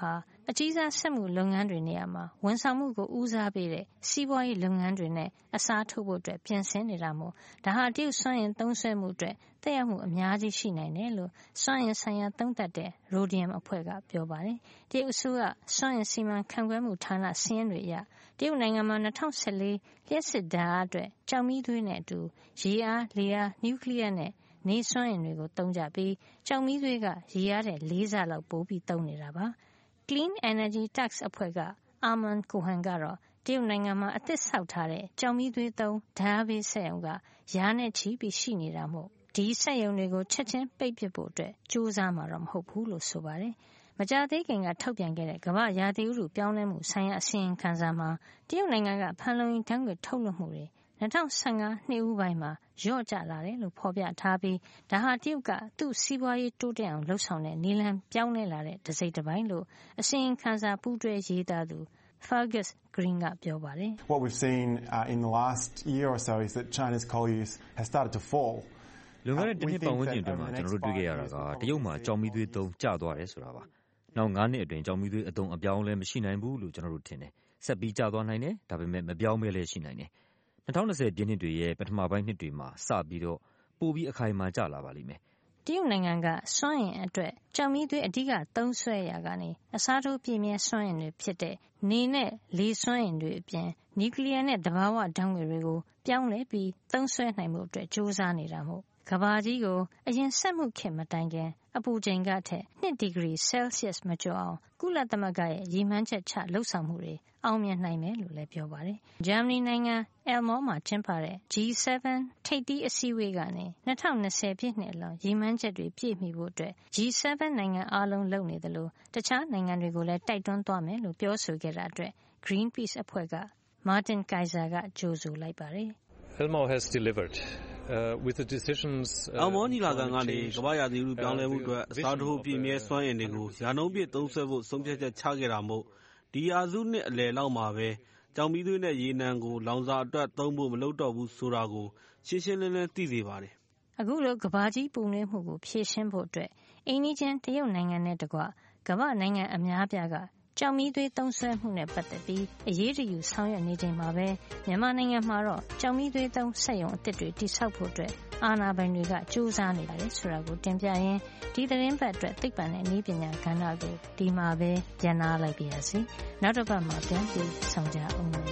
အကြီးစားစက်မှုလုပ်ငန်းတွေနေရာမှာဝန်ဆောင်မှုကိုဦးစားပေးတဲ့စီးပွားရေးလုပ်ငန်းတွေနဲ့အစားထိုးဖို့ပြင်ဆင်နေတာမို့ဒါဟာတရုတ်စွမ်းအင်သုံးစွဲမှုအတွက်သက်ရောက်မှုအများကြီးရှိနိုင်တယ်လို့စွမ်းအင်ဆိုင်ရာသုံးသပ်တဲ့ Rhodium အဖွဲ့ကပြောပါတယ်။တရုတ်အစိုးရစွမ်းအင်စီမံခန့်ခွဲမှုဌာနစာရင်းတွေအရတရုတ်နိုင်ငံမှာ2014လျှပ်စစ်ဓာတ်အားအတွက်ကျောက်မီးသွေးနဲ့အတူရေအား၊လေအား၊နျူကလီးယားနဲ့နေစွမ်းအင်တွေကိုသုံးကြပြီးကျောက်မီးသွေးကရေအားထက်4ဆလောက်ပိုပြီးသုံးနေတာပါ။ Clean Energy Tax အဖွဲ့က Armand Cohen ကတော့တရုတ်နိုင်ငံမှာအသစ်ဆောက်ထားတဲ့ကျောက်မီးသွေးသုံးဓာတ်အားပေးစက်ရုံကရာနဲ့ချီပြီးရှိနေတာမို့ဒီစက်ရုံတွေကိုချက်ချင်းပိတ်ပစ်ဖို့ကြိုးစားမှာတော့မဟုတ်ဘူးလို့ဆိုပါတယ်။မကြာသေးခင်ကထုတ်ပြန်ခဲ့တဲ့ကမ္ဘာ့ရာသီဥတုပြောင်းလဲမှုဆိုင်ရာအစီရင်ခံစာမှာတရုတ်နိုင်ငံကဖန်လုံအိမ်ဓာတ်ငွေ့ထုတ်လွှတ်မှုတွေ2015နှစ်ဦးပိုင်းမှာလျော့ကျလာတယ်လို့ဖော်ပြထားပြီးဒါဟာတရုတ်ကသူ့စီးပွားရေးတိုးတက်အောင်လှုပ်ဆောင်တဲ့နည်းလမ်းပြောင်းလဲလာတဲ့တစိတ်တစ်ပိုင်းလို့အစီရင်ခံစာပူးတွဲရေးသားသူ Fergus Green ကပြောပါတယ်။ What we've seen in the last year or so is that China's coal use has started to fall. လွန်ခဲ့တဲ့တစ်နှစ်ပတ်ဝန်းကျင်အတွင်းမှာကျွန်တော်တို့တွေ့ခဲ့ရတာကတရုတ်မှာကျောက်မီးသွေးသုံးကျသွားတယ်ဆိုတာပါ။နောက်9နှစ်အတွင်းကျောက်မီးသွေးအသုံးအပြောင်းလဲမရှိနိုင်ဘူးလို့ကျွန်တော်တို့ထင်တယ်။ဆက်ပြီးကျသွားနိုင်တယ်ဒါပေမဲ့မပြောင်းမဲလဲရှိနိုင်တယ်။2020ပြည့်နှစ်တွေရဲ့ပထမပိုင်းနှစ်တွေမှာစပြီးတော့ပိုပြီးအခိုင်အမာကျလာပါလိမ့်မယ်။တရုတ်နိုင်ငံကစွမ်းအင်အတွက်ကျောက်မီးသွေးအဓိကသုံးစွဲရာကနေအစားထိုးပြည့်မြဲစွမ်းအင်တွေဖြစ်တဲ့နေနဲ့လေစွမ်းအင်တွေအပြင်နျူကလီးယားနဲ့သဘာဝဓာတ်ငွေ့တွေကိုပြောင်းလဲပြီးသုံးစွဲနိုင်မှုအတွက်ကြိုးစားနေတာမို့ကမ္ဘာကြီးကိုအရင်စက်မှုခေတ်မတိုင်ခင်အပူချိန်ကထက်2ဒီဂရီဆဲလ်ဆီးယပ်မကျော်အောင်ကုလသမဂ္ဂရဲ့ရည်မှန်းချက်ချလှုပ်ဆောင်မှုတွေအောင်မြင်နိုင်မယ်လို့လည်းပြောပါတယ်။ဂျာမနီနိုင်ငံအယ်မောမှာကျင်းပတဲ့ G7 ထိပ်သီးအစည်းအဝေးကနေ2020ပြည့်နှစ်အလွန်ရည်မှန်းချက်တွေပြည့်မီဖို့အတွက် G7 နိုင်ငံအားလုံးလုပ်နေသလိုတခြားနိုင်ငံတွေကိုလည်းတိုက်တွန်းသွားမယ်လို့ပြောဆိုခဲ့တာအတွက် Greenpeace အဖွဲ့က Martin Kaiser ကကြိုဆိုလိုက်ပါတယ်။ Elmore has delivered. With the decisions အောင်မောညီလာခံကနေကမ္ဘာ့ရာသီဥတုပြောင်းလဲမှုအတွက်အစားထိုးပြည့်မြဲစွမ်းအင်တွေကိုရာနှုန်းပြည့်သုံးစွဲဖို့ဆုံးဖြတ်ချက်ချခဲ့တာမို့ဒီရာစုနှစ်အလယ်လောက်မှာပဲကျောက်မီးသွေးနဲ့ရေနံကိုလောင်စာအတွက်သုံးဖို့မလုပ်တော့ဘူးဆိုတာကိုရှင်းရှင်းလင်းလင်းသိစေပါတယ်။အခုလိုကမ္ဘာကြီးပူနွေးမှုကိုဖြေရှင်းဖို့အတွက်အိမ်နီးချင်းတရုတ်နိုင်ငံနဲ့တကွကမ္ဘာနိုင်ငံအများအပြားကကျောက်မီးသွေးသုံးစွဲမှုနဲ့ပတ်သက်ပြီးအရေးတယူဆောင်ရွက်နေချိန်မှာပဲမြန်မာနိုင်ငံမှာတော့ကျောက်မီးသွေးသုံးစက်ရုံအသစ်တွေတည်ဆောက်ဖို့အတွက်အာဏာပိုင်တွေကကြိုးစားနေတယ်ဆိုတာကိုတင်ပြရင်းဒီသတင်းပတ်အတွက်သိပ္ပံနဲ့နည်းပညာကဏ္ဍကိုဒီမှာပဲပြန်နာလိုက်ပါရစေ။နောက်တစ်ပတ်မှာပြန်ပြီးဆောင်ကြအောင်ပါ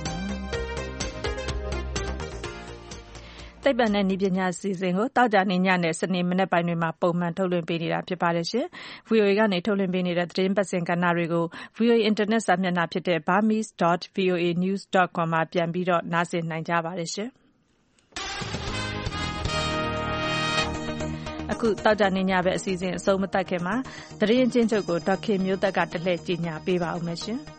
သိပ္ပံနဲ့နည်းပညာအစီအစဉ်ကိုတောက်ကြနေညနဲ့စနေမနေ့ပိုင်းတွေမှာပုံမှန်ထုတ်လွှင့်ပေးနေတာဖြစ်ပါတယ်ရှင်။ VOA ကနေထုတ်လွှင့်ပေးနေတဲ့သတင်းပတ်စဉ်ကဏ္ဍတွေကို VOA Internet စာမျက်နှာဖြစ်တဲ့ burmese.voanews.com မှာပြန်ပြီးတော့နားဆင်နိုင်ကြပါတယ်ရှင်။အခုတောက်ကြနေညပဲအစီအစဉ်အဆုံးမသတ်ခင်မှာသတင်းချင်းချုပ်ကိုဒေါက်ခင်မျိုးသက်ကတလှည့်ကြီးညာပေးပါဦးမယ်ရှင်။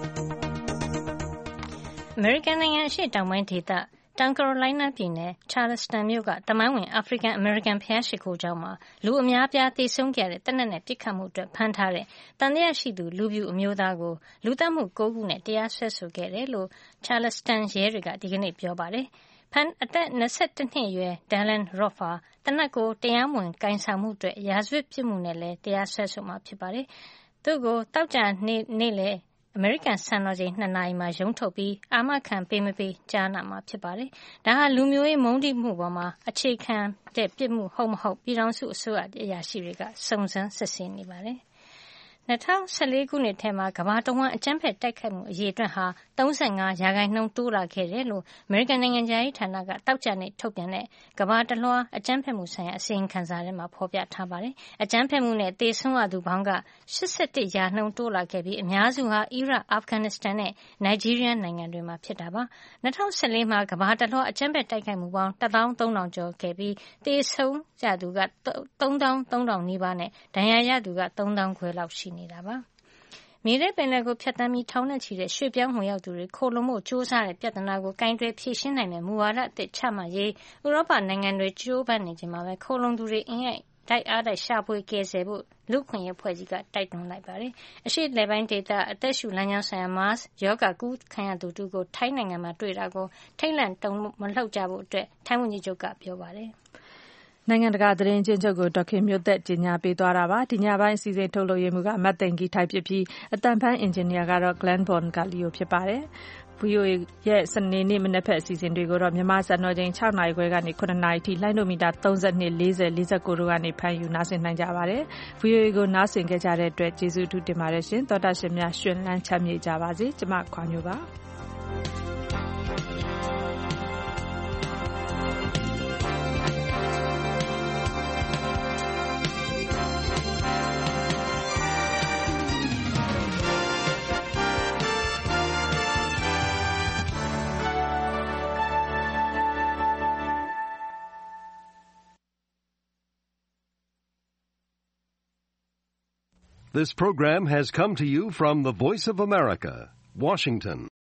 အမေရိကန်နိုင်ငံအရှေ့တောင်ပိုင်းဒေသတောင်ကာရိုလိုင်းနားပြည်နယ် Charleston မြို့ကသမိုင်းဝင်အာဖရိကန်အမေရိကန်ဘုရားရှိခိုးကျောင်းမှာလူအများအပြားသေဆုံးခဲ့တဲ့သေနတ်နဲ့ပစ်ခတ်မှုအတွက်ဖမ်းထားတဲ့သံသယရှိသူလူဖြူအမျိုးသားကိုလူသတ်မှု9ခုနဲ့တရားစွဲဆိုခဲ့တယ်လို့ Charleston ရဲတွေကဒီကနေ့ပြောပါတယ်။အသက်22နှစ်အရွယ် Dallin Roth ဟာသေနတ်ကိုတရားမဝင်ကိုင်ဆောင်မှုအတွက်ရာဇဝတ်ပြစ်မှုနဲ့လည်းတရားစွဲဆိုမှာဖြစ်ပါတယ်။သူ့ကိုသောကြာနေ့လယ်အမေရိကန်စံတော်ချိန်2နာရီမှာရုံးထုတ်ပြီးအာမခံပေးမပေးကြားနာမှာဖြစ်ပါတယ်။ဒါဟာလူမျိုးရေးမုန်းတီးမှုပေါ်မှာအခြေခံတဲ့ပြစ်မှုဟုတ်မဟုတ်ပြည်ထောင်စုအစိုးရအရာရှိတွေကစုံစမ်းစစ်ဆေးနေပါတယ်။2014ခုနှစ်ထဲမှာကမ္ဘာတဝန်းအကြမ်းဖက်တိုက်ခိုက်မှုအရေအတွက်ဟာ35%တိုးလာခဲ့တယ်လို့အမေရိကန်နိုင်ငံခြားရေးဌာနကတောက်ကြနေ့ထုတ်ပြန်တဲ့ကမ္ဘာတလွှားအကြမ်းဖက်မှုဆိုင်ရာအစီရင်ခံစာထဲမှာဖော်ပြထားပါတယ်။အကြမ်းဖက်မှုနဲ့သေဆုံးရသူပေါင်းက81%တိုးလာခဲ့ပြီးအများစုဟာအီရတ်၊အာဖဂန်နစ္စတန်နဲ့နိုင်ဂျီးရီးယားနိုင်ငံတွေမှာဖြစ်တာပါ။2014မှာကမ္ဘာတလွှားအကြမ်းဖက်တိုက်ခိုက်မှုပေါင်း13000ကျော်ခဲ့ပြီးသေဆုံးရသူက3300နီးပါးနဲ့ဒဏ်ရာရသူက3000ခွဲလောက်ရှိနေတာပါ။မြေထဲပင်လယ်ကိုဖြတ်သန်းပြီးထောင်နဲ့ချီတဲ့ရွှေ့ပြောင်းဝင်ရောက်သူတွေခိုလှုံဖို့ကြိုးစားတဲ့ပြဿနာကိုကိုင်တွယ်ဖြေရှင်းနိုင်မယ့်မူဝါဒအသစ်ချမှတ်ရေးဥရောပနိုင်ငံတွေကြိုးပမ်းနေချိန်မှာပဲခိုလှုံသူတွေအင်တိုက်အားတိုက်ရှာဖွေကယ်ဆယ်ဖို့လူ့အခွင့်အရေးအဖွဲ့ကြီးကတိုက်တွန်းလိုက်ပါတယ်။အရှေ့လယ်ပိုင်းဒေသအသက်ရှူလမ်းကြောင်းဆိုင်ရာ MARS ရောဂါကူးခံရသူတို့ကိုထိုင်းနိုင်ငံမှာတွေ့တာကိုထိတ်လန့်တုန်မလှုပ်ကြဖို့ထိုင်းဝန်ကြီးချုပ်ကပြောပါတယ်။နိုင်ငံတကာသတင်းချင်းချုပ်ကိုဒေါက်ခင်မျိုးသက်ကြီးညာပေးသွားတာပါဒီညပိုင်းအစီအစဉ်ထုတ်လုပ်ရမှုကမတ်သိန်ကြီးထိုက်ဖြစ်ပြီးအတန်ဖန်အင်ဂျင်နီယာကတော့ Glenn Bon Galio ဖြစ်ပါတယ်VOA ရဲ့စနေနေ့မနက်ဖက်အစီအစဉ်တွေကိုတော့မြန်မာစံတော်ချိန်6နာရီခွဲကနေ9နာရီထိလိုင်းဒိုမီတာ32 40 49တို့ကနေဖမ်းယူနားဆင်နိုင်ကြပါတယ် VOA ကိုနားဆင်ကြတဲ့အတွက်ကျေးဇူးအထူးတင်ပါတယ်ရှင်သောတာရှင်များရှင်လန်းချမ်းမြေ့ကြပါစေကျမခွာညိုပါ This program has come to you from the Voice of America, Washington.